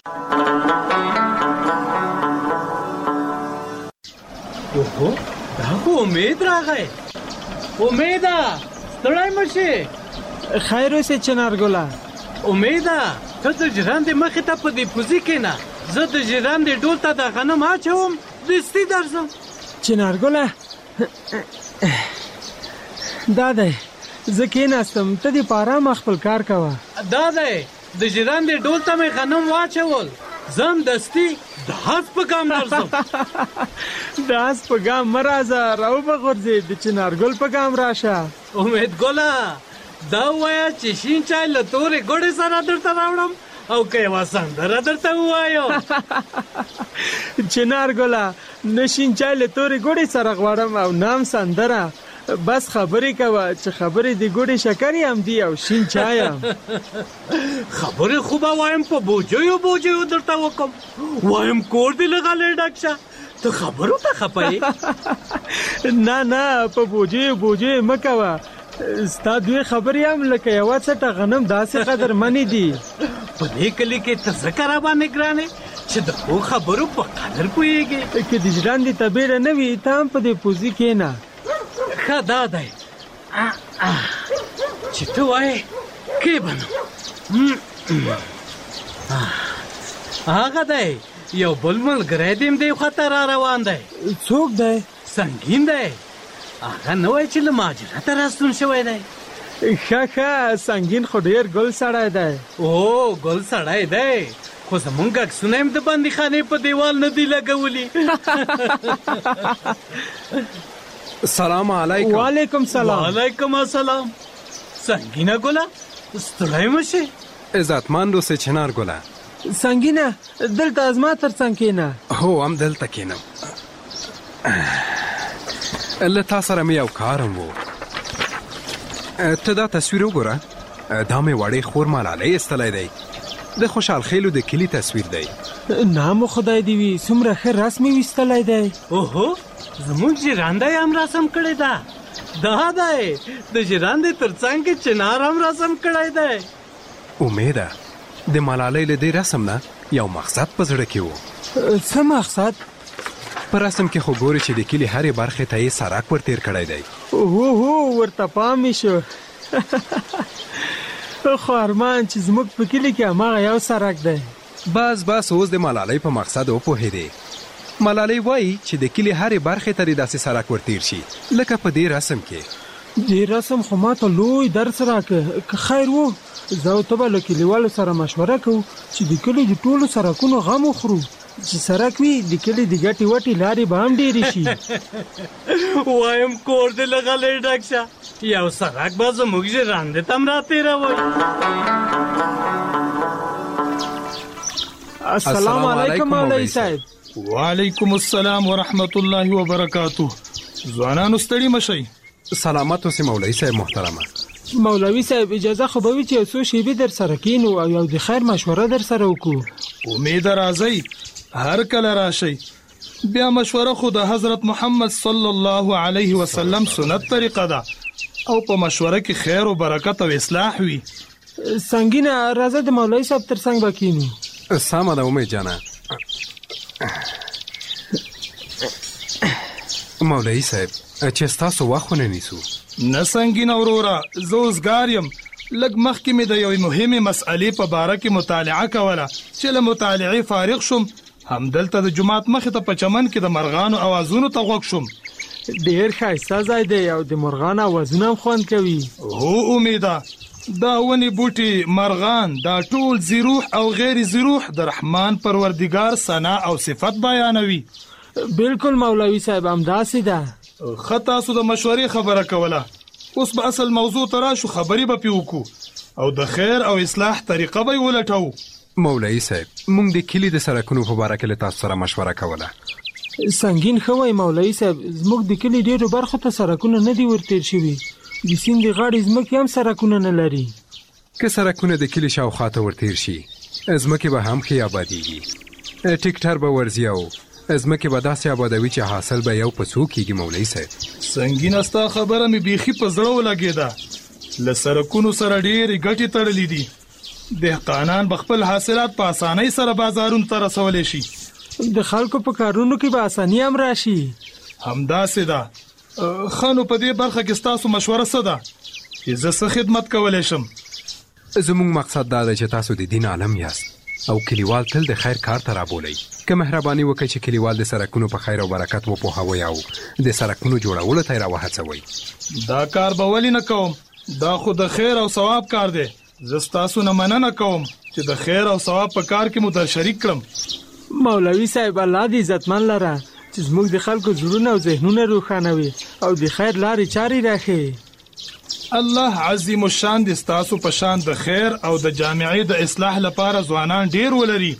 اوهو، دا خو امید راغی. امیده، ستړی مه شې. خیر اوسې چنارګله. امیده، ته د ژرندې مخې ته په دې پوزي کښېنه، زه د ژرندې ډول ته د غنم اچوم، دستي درځم. چنارګله، دا دی زه کېناستم، ته دې په ارامه خپل کار کوه. دا دی د ژرندې ډول ته مې غنم واچول، زم دستي د هس په ګام درځم. د هس په ګام مه راځه، راوبه غورځې، د چنارګل په ګام راشه. امید ګله، دا ووایه چې شین چای له تورې ګوډې سره درته راوړم او که یوه سندره درته ووایو. چنارګله، نه شین چای له تورې ګوډې سره غواړم او نام سندره. بس خبرې کوه چې خبرې د ګوډې شکر هم دي او شین چای هم. خبرې خو به وایم په بوجیو بوجیو درته وکم، وایم کور دې له غلې ډک شه، ته خبرو ته خفه یې. نه نه، په بوجیو بوجیو مه کوه، ستا دوی خبرې هم لکه یوه څټه غنم داسې قدرمنې دي. په دې کلي کې ته ځکه راباندې ګرانې چې د ښو خبرو په قدر پوهېږې. که د ژرندې تبېړه نه وي، ته هم په دې پوزي کښېنه. ښه دا دی چې ته وایې کې به نو. هغه دی یو بل ملګری دې دې خواته را روان دی. څوک دی؟ سنګین دی. هغه نه وایي چې له مهاجرته راستون شوی دی. ښه ښه، سنګین خو ډېر ګل سړی دی. او ګل سړی دی، خو زمونږ عکسونه هم د بندیخانې په دیوال نه دي لګولي. سلام علیکم. وعلیکم سلام. وعلیکم السلام. سنگینه ګله، ستړی مه شې. عزتمند اوسې چنارګله. سنگینه، دلته زما تر څنګ کښېنه. هو، هم دلته کښېنم. له تا سره مې یو کار هم و. ته دا تصویر وګوره، دا مې وړې خور ملالۍ ایستلی دی. د خوشحال خیلو د کلي تصویر دی. نام خدای دې وي، څومره ښه رسم یې ویستلی دی. اوهو، زموږ ژرنده یې هم رسم کړې ده. دا دی د ژرندې تر څنګ کې چنار هم رسم کړی دی. امیده، د ملالۍ له دې رسم نه یو مقصد په زړه کې و. څه مقصد؟ په رسم کې خو ګورې چې د کلي هرې برخې ته یې سړک ور تېر کړی دی. هو هو، ورته پام مې شو. خو ارمان چې زموږ په کلي کې هماغه یو سړک دی. بس بس، اوس د ملالۍ په مقصد وپوهېدې. ملالۍ وایي چې د کلي هرې برخې ته دې داسې سړک ور تېر شي لکه په دې رسم کې. دې رسم خو ماته لوی درس راکړ. که خیر و، زه او ته به له کلیوالو سره مشوره کوو چې د کلي د ټولو سړکونو غم وخورو. چې سړک وي، د کلي د ګټې وټې لارې به هم ډېرې شي. وایم کور دې له غلې ډک شه، یو سړک به زموږ ژرندې ته هم راتېروئ. السلام علیکم مولوي صاحب. وعلیکم السلام ورحمت الله وبرکاتو. ځوانانو ستړي مشئ. سلامت اوسې مولوي صاحب محترمه. مولوي صاحب، اجازه خو به وي چې یو څو شیبې در سره کښېنو او یو د خیر مشوره در سره وکړو. امیده راځئ، هر کله راشئ. بیا مشوره خو د حضرت محمد صلی الله علیه وسلم سنت طریقه ده او په مشوره کې خیر او برکت او اصلاح وي. سنګینه، راځه د مولوي صاحب تر څنګ به کښېنو. سمه ده امید جانه. مولوي صاحب، چې ستاسو وخت ونه نیسو، نه سنګین اورورا زه اوسګار یم لږ مخکې مې د یوې مهمې مسئلې په باره کې مطالعه کوله چې له مطالعې فارغ شوم همدلته د جومات مخې ته په چمن کې د مرغانو اوازونو ته غوږ شوم. ډېر ښایسته ځای دی او د مرغانو اوازونه هم خوند کوي. هو امیده، دا ونې بوټي، مرغان، دا ټول زیروح او غیر زیروح د رحمان پروردګار ثنا او صفت بیانوي. بالکل مولوي صاحب، همداسې ده. ښه تاسو د مشورې خبره کوله، اوس به اصل موضوع ته راشو، خبرې به پې وکړو او د خیر او اصلاح طریقه به یې ولټوو. مولوي صاحب، موږ د کلي د سړکونو په باره کې له تاسو سره مشوره کوله. سنګین ښه وایي مولوي صاحب، زموږ د کلي ډېرو برخو ته سړکونه نه دي ورتېر شوي. د سیند د غاړې ځمکې هم سړکونه نه لري. که سړکونه د کلي شاوخوا ته ورتېر شي، ځمکې به هم ښې ابادېږي، ټیکټر به ورځي او ځمکې به داسې ابادوي چې حاصل به یو په څو کېږي. مولوي صاحب سنګینه، ستا خبره مې بیخي په زړه ولګېده. له سړکونو سره ډېرې ګټې تړلې دي. دهقانان به خپل حاصلات په اسانۍ سره بازارونو ته رسولی شي. د خلکو په کارونو کې به اساني هم راشي. همداسې ده. ښه نو په دې برخه کې ستاسو مشوره څه ده چې زه څه خدمت کولی شم؟ زموږ مقصد دا دی چې تاسو د دین عالم یاست او کلیوال تل د خیر کار ته رابولئ. که مهرباني وکړئ چې کلیوال د سړکونو په خیر او برکت وپوهوئ او د سړکونو جوړولو ته یې راوهڅوئ. دا کار به ولې نه کوم؟ دا خو د خیر او ثواب کار دی. زه ستاسو نه مننه کوم چې د خیر او ثواب په کار کې مو در شریک کړم. مولوي صاحب، الله دې عزتمن لره چې زموږ د خلکو زړونه او ذهنونه روښانوي او د خیر لارې چارې راښیي. الله عظیم الشان دې ستاسو په شان د خیر او د جامعې د اصلاح لپاره ځوانان ډېر ولري.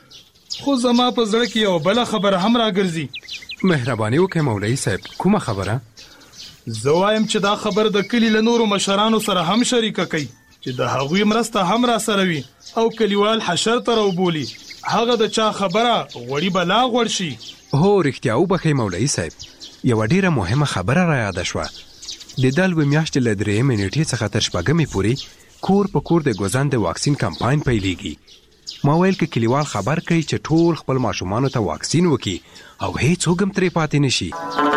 خو زما په زړه کې یو بله خبره هم راګرځي. مهرباني وکړئ مولوي صاحب، کومه خبره؟ زه وایم چې دا خبر د کلي له نورو مشرانو سره هم شریکه کوي چې د هغوی مرسته هم را سره وي او کلیوال حشر ته راوبولي. هغه د چا خبره غوړي به لا غوړ شي. هو رښتیا وبښئ مولوي صاحب، یوه ډېره مهمه خبره را یاده شوه. د دلوي میاشتې له درېیمې نیټې څخه تر شپږمې پورې کور په کور د ګوزن د واکسین کمپاین پیلیږي. ما ویل که کلیوال خبر کوي چې ټول خپل ماشومانو ته واکسین وکړي او هیڅوک هم ترې پاتې نشي.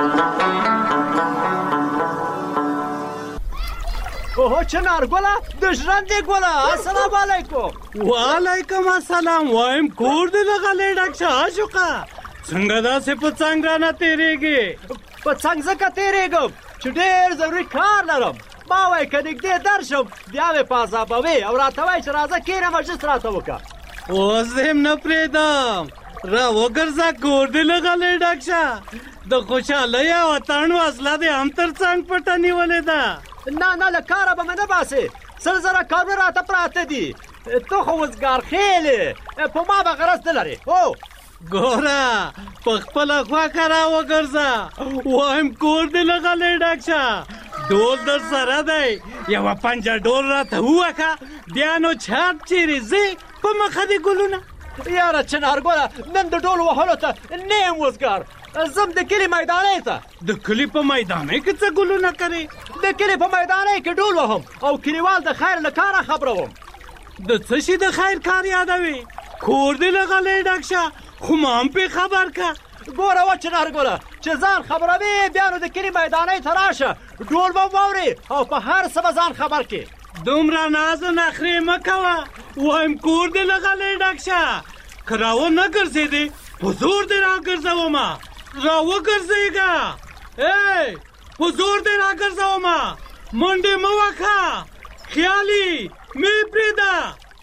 اوه چنارګله، د ژرندې ګله، السلام علیکم. وعلیکم السلام. وایم کور دې لغلې ډک شه عاشقه، څنګه داسې په څنګ رانه تېرېږې؟ په څنګ ځکه تېرېږم چې ډېر ضروري کار لرم. ما وایي که نږدې درشم بیا مې په عذابوي او راته وایي چې راځه کښېنه مجلس راته وکړه. اوس دې هم نه پرېږدم، را وګرځه کور دې لغلې ډک شه. د خوشحالۍ او اتڼ وسله دې هم تر څنګ پټه نیولې ده. نه نه، له کاره به مې نه باسې، سل زره کارونه راته پراته دي. ته خو وزګار خېلې، په ما به غرض نه لرې. هو ګوره، په خپله خوښه را وګرځه. وایم کور دې له غلې ډک شه، ډول در سره دی، یوه پنجه ډول راته ووهه، بیا نو چاپ چیرې ځې په مخه دې ګلونه. یاره چنارګله، نن د ډول وهلو ته نه یم وزګار، زم د کلي میدانۍ ته. د کلي په میدانۍ کې څه ګلونه کرې؟ د کلي په میدانۍ کې ډول وهم او کلیوال د خیر له کاره خبروم. د څه شي د خیر کار یادوي؟ کور دې له غلې ډک شه، خو ما هم پې خبر که. ګوره و چنارګله، چې ځان خبروي بیا نو د کلي میدانۍ ته راشه، ډول به واورې او په هر څه به ځان خبر کې. دومره ناز و نخرې مه کوه. وایم کور دې له غلې ډک شه، که راو نه ګرځېدې په زور دې را ګرځومه. را وګرځېږه، ای په زور دې را ګرځومه، منډې مه وکړه، خیالي مې پرېږده.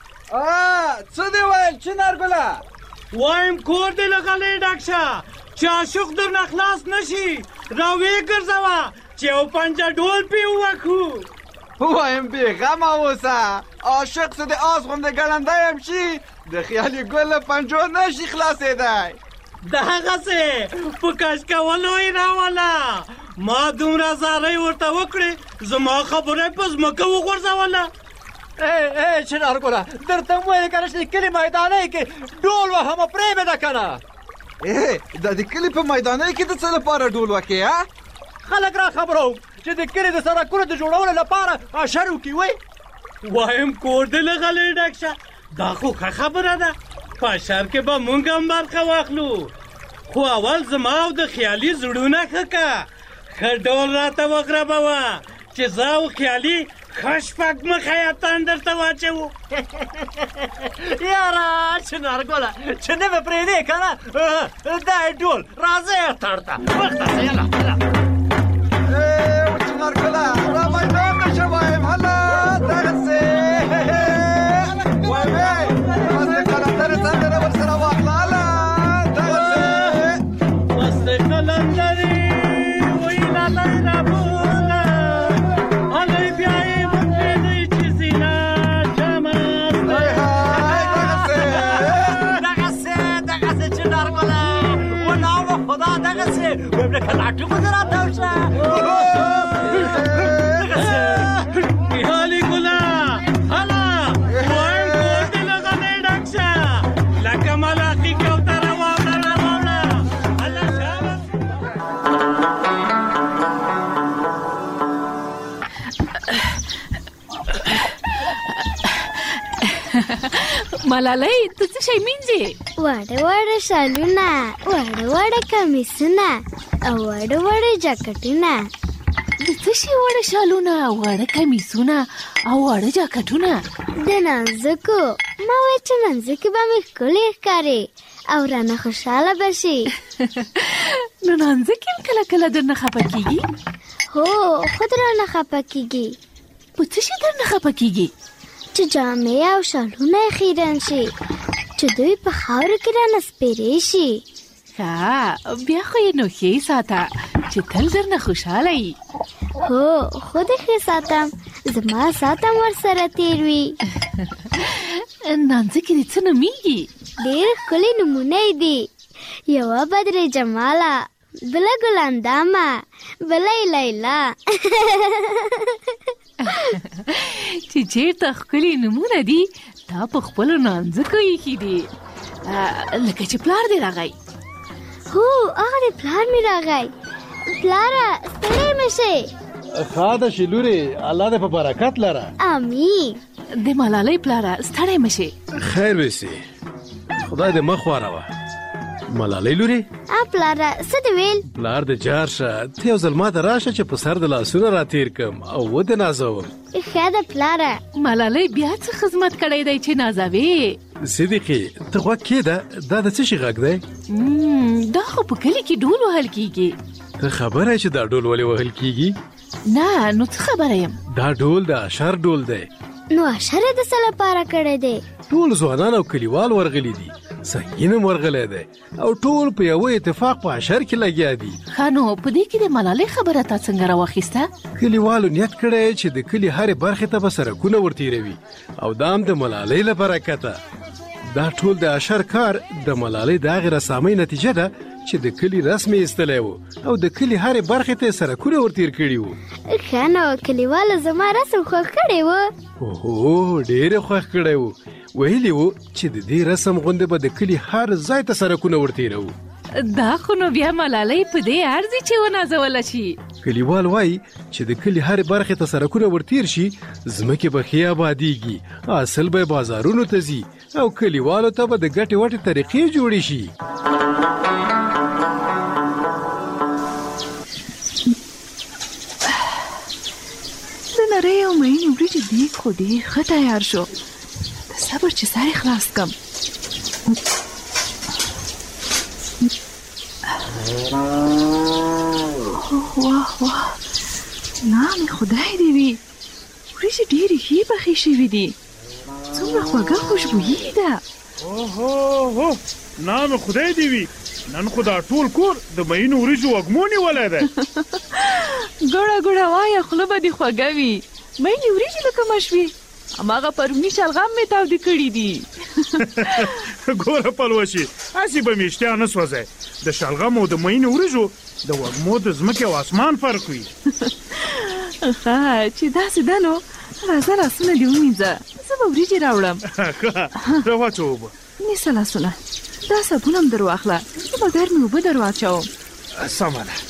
څه دې ویل چنارګله؟ وایم کور دې له غلې ډک شه چې عاشق درنه خلاص نه شي. را ویې ګرځوه چې یو پنجه ډول پې ووهو. وایم بېغمه اوسه، عاشق څه د آس غوندې ګړندی هم شي، د خیالي ګل له پنجو نه شي خلاصېدی. دغسې په کش کولو یې راوله. ما دومره زارۍ ورته وکړې، زما خبره یې په ځمکه وغورځوله. ای ای چنارګله، درته مو ویلې که نه چې د کلي میدانۍ کې ډول وهمه پرېږده که نه. ای دا د کلي په میدانۍ کې د څه لپاره ډول وکې؟ خلک را خبروم چې د کلي د سړکونو د جوړولو لپاره اشر وکړي. وی وایم کور دې له غلې ډک شه، دا خو ښه خبره ده. په اشر کې به مونږ هم برخه واخلو، خو اول زما او د خیالي زړونه ښه که. ښه ډول راته وغربوه چې زه او خیالي ښه شپږ مخه یتان درته واچوو. یاره چنارګله چې نه به پرېږدې که نه دا یې ډول راځه یتان ته مخته شه یله چنارګله را میدان نه شه وایم هله دغسې وایم وسلې قلندرې سندره ورسره واخله هله دغسې وسلې قلندرې وایي لالی رابوله هلئ بیا یې وپرېږدئ چې زینه جامه دغسې دغسې چنارګله وناوه خدا دغسې وایم لکه لاټو به زه راته شه هالي ګله هله وایم کور دې له غنۍ ډک شه لکه ملاقي کوتره واوړه راواوړه هله شابه ملالۍ ته څه شی مینځې؟ واړه واړه شالونه، واړه واړه کمیسونه او واړه واړه جاکټونه. د څه شي واړه شالونه، واړه کمیسونه او واړه جاکټونه؟ د نانځکو. ما وایي چې نانځکې به مې ښکلې ښکاري او رانه خوشحاله به شي. نو نانځکې کله کله درنه خفه کېږي؟ هو خود رانه خفه کېږي. په څه شي درنه خفه کېږي؟ چې جامې او شالونه یې خیرن شي، چې دوی په خاورو کې رانه سپېرې شي. ښه بیا خو یې نو ښې ساته چې تل درنه خوشحاله یي. هو خود یې ښې ساتم، زما ساعت هم ورسره تېر وي. نانځکې دې څه نومیږي؟ ډېر ښکلي نومونه یې دي. یوه بدر جماله، بله ګلاندامه، بله یې لیلا. چې چېرته ښکلي نومونه دي دا په خپلو نانځکو ایښي دي. لکه چې پلار دې راغی. هو هغه دې پلار مې راغی. پلاره ستړی مه شئ. ښه ده چې لورې الله دې په برکت لره. امین. د ملالۍ پلاره ستړی مه شئ. خیر وسې خدای دې مخ واروه. ملالۍ لورې ا پلاره څه دې ویل؟ پلار دې جار شه ته یو ځل ما ته راشه چې په سر د لاسونه راتېر کړم او ودې نازوم. ښه ده پلاره. ملالۍ بیا څه خدمت کړی دی چې نازوې؟ صدیقې ته غوږ کېږده دا د څه شي غږ دی؟ دا خو په کلي کې ډول وهل کېږي. ته خبره یې چې دا ډول ولې وهل کېږي؟ نه نو څه خبره یم؟ دا ډول د اشر ډول دی. نو اشر یې د څه لپاره کړی دی؟ ټول ځوانان او کلیوال ورغلي دي، سنګین هم ورغلی دی او ټول په یوه اتفاق په اشر کې لګیا دي. ښه نو په دې کې د ملالۍ خبره تا څنګه راواخیسته؟ کلیوالو نیت کړی چې د کلي هرې برخې ته به سړکونه ورتېروي او دا هم د ملالۍ له برکته. دا ټول د اشر کار د ملالۍ د هغې رسامۍ نتیجه ده چې د کلي رسم یې ایستلی و او د کلي هرې برخې ته یې سړکونه ورتېر کړي وو. ښه نو کلیوالو زما رسم خوښ کړی و؟ هو ډېر یې خوښ کړی و. ویلي وو چې د دې رسم غوندې به د کلي هر ځای ته سړکونه ورتېروو. دا خو نو بیا ملالۍ په دې ارزي چې ونازوله شي. کلیوال وایي چې د کلي هرې برخې ته سړکونه ورتېر شي ځمکې به ښې آبادېږي، حاصل به یې بازارونو ته ځي او کلیوالو ته به د ګټې وټې طریقې جوړې شي. د نرۍ او مینې وریجې دیګ خو ډېر ښه تیار شو. د صبر چې سر خلاص کم. واه واه نام خدای دې وي، وریجې ډېرې ښې پخې شوي دي. څومره خوږه خوشبويي ده. اوهو نام خدای دې وي، نن خو دا ټول کور د مینو وریجو وږمو نیولی دی. ګوړه ګوړه وایه خوله به دې خوږه وي. مینې وریجې له کومه شوې؟ هماغه پروني شلغم مې تاودې کړي دي. ګوره پلوشي هسې به مې اشتیا نه سوځی. د شلغم او د مینو وریجو د وږمو د ځمکې او اسمان فرق وي. ښه چې داسې ده نو راځه لاسونه دې ومینځه، زه به وریجې راوړم. ښه راواچوه اوبه. نیسه لاسونه، دا صابون هم در واخله، زه به ګرمې اوبه در واچوم. سمه ده.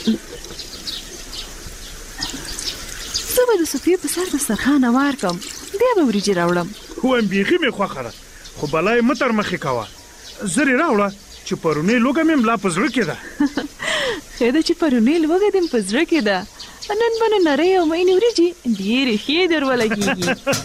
زه به د صفیې په سر دسترخوان هوار کړم، بیا به وریجې راوړم. وایم بیخي مې خوښه ده، خو بلا یې مه تر مخې کوه. زر یې راوړه چې پرونۍ لوږه مې ملا په زړه کې ده. ښه ده چې پرونۍ لوږه دې په زړه کې ده، نن باندې نری او مینې وریجې ډېرې ښې درولګېږي.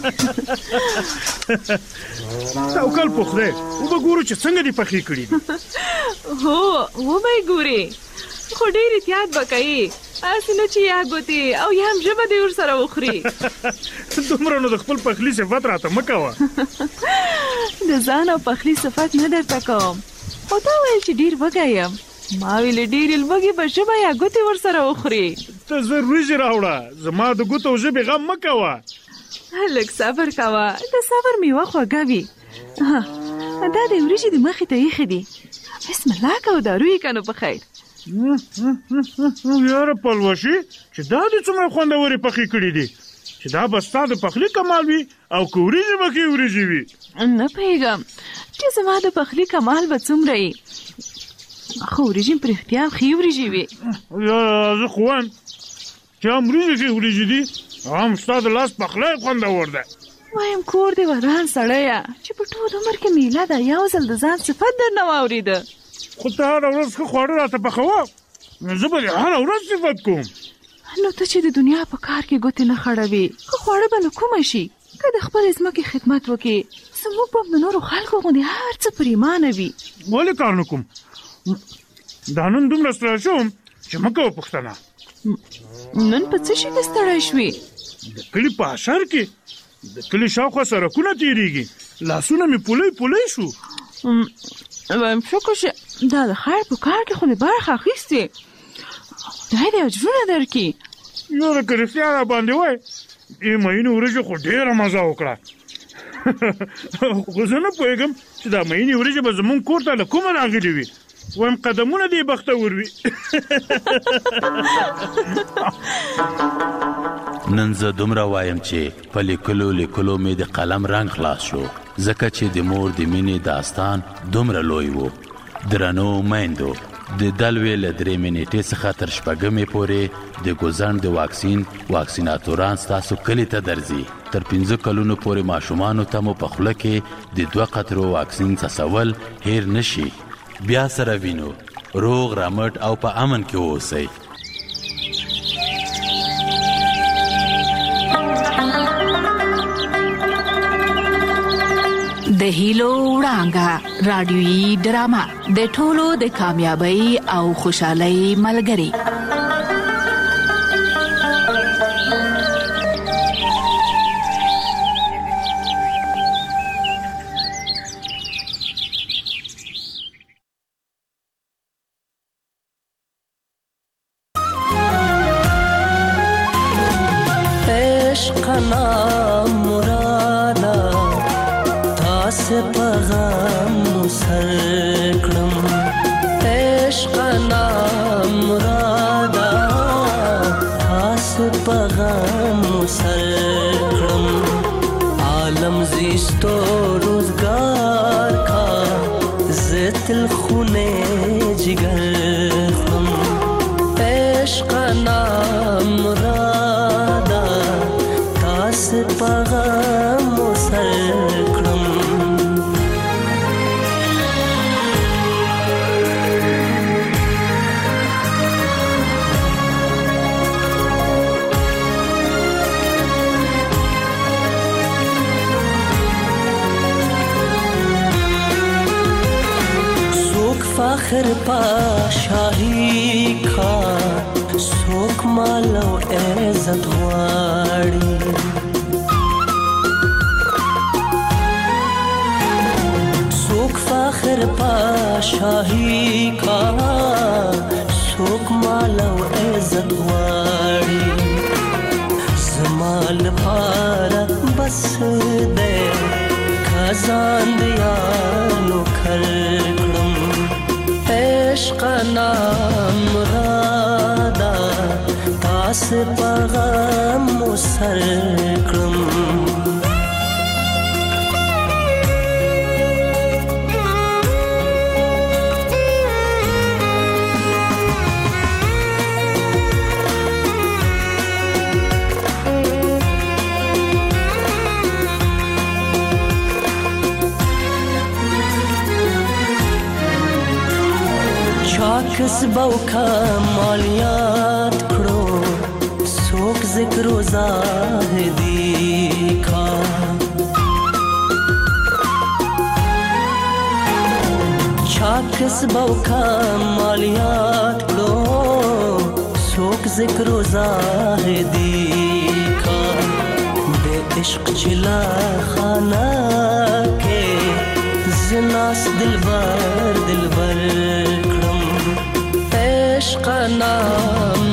توکل په خدای وبه ګورو چې څنګه دې پخې کړي دي. هو وبه یې ګورې خو ډېر احتیاط به کوې هسې نه چې یا ګوتې او یا هم ژبه دې ورسره وخوري. دومره نو د خپل پخلي صفت راته مه کوه. د ځان او پخلي صفت نه درته کوم خو تا ویل چې ډېر وږی یم. ما ویلې ډېرې لوږې به ژبه یا ګوتې ورسره وخوري. ته زر وریجې راوړه زما د ګوتو او ژبې غم مه کوه. لږ صبر کوه د صبر میوه خوږه وي. دا د وریجې د مخې ته ایښې دي. بسم الله کوه دارو یې که نو په خیر. یاره پلوشي چې دا دې څومره خوندورې پخې کړي دي چې دا به ستا د پخلي کمال وي او که وریجې به کې وریجې وي. نه پوهېږم چې زما د پخلي کمال به څومره وي خو وریجې په رښتیا ښې وریجې وي. زه خو وایم چې هم وریجې ښې وریجې دي هم ستا د لاس پخلی خوندور ده. وایم کور دې وران سړیه چې په ټول عمر کې میله ده یو ځل د ځان صفت در نه واورېده. خو ته هره ورځ ښه خواړه راته پخوه نو زه به دې هره ورځ صفت کوم. نو ته چې د دنیا په کار کې ګوتې نه خړوې ښه خواړه به له کومه شي که د خپلې ځمکې خدمت وکړې زموږ به د نورو خلکو غوندې هر څه پرېمانه وي. ولې کار نه کوم دا نن دومره ستړی شوم چې مه کوه پوښتنه. نن په څه شي کې ستړی شوې؟ د کلي په اشر کې د کلي شاوخوا سړکونه تېرېږي لاسونه مې پولۍ پولۍ شو. وایم شکر چې دا د خیر په کار کې خو دې برخه اخیستې خدای دې اجرونه درکړي. یاره که رښتیا را باندې وای دې مینې وریجې خو ډېره مزه وکړه. خو زه نه پوهېږم چې دا مینې وریجې به زمونږ کور ته له کومه راغلې وي. وایم قدمونه دې بختور وي. نن زه دومره وایم چې په لیکلو لیکلو مې د قلم رنګ خلاص شو ځکه چې د مور د مینې داستان دومره لوی و. درنو میندو د دلوې له درېیمې نېټې څخه تر شپږمې پورې د ګوزڼ د واکسین واکسیناتوران ستاسو کلي ته درځي. تر پنځه کلونو پورې ماشومانو ته مو په خوله کې د دوه قطرو واکسین څڅول هیر نشي. بیا سره وینو روغ رامټ او په امن کې اوسئ. د هیلو وړانګه رادیويي ډرامه د ټولو د کامیابی او خوشحالۍ ملګری. فخر پا شاهی کا سوک مال او عزت غواړي سوک فخر پا شاهی کا سوک مال او عزت غواړي زمال پارت بس دے خزان دیا نو کھر عشق نام مرادا تاس پیغام مسر کړم کسبو کمالیات کړو ذکر و زاهدی کا چاکس باوکا مالیات کلو سوک ذکر و زاهدی کا بے عشق چلا خانہ کے زناس دلبر دلبر کرم عشق نام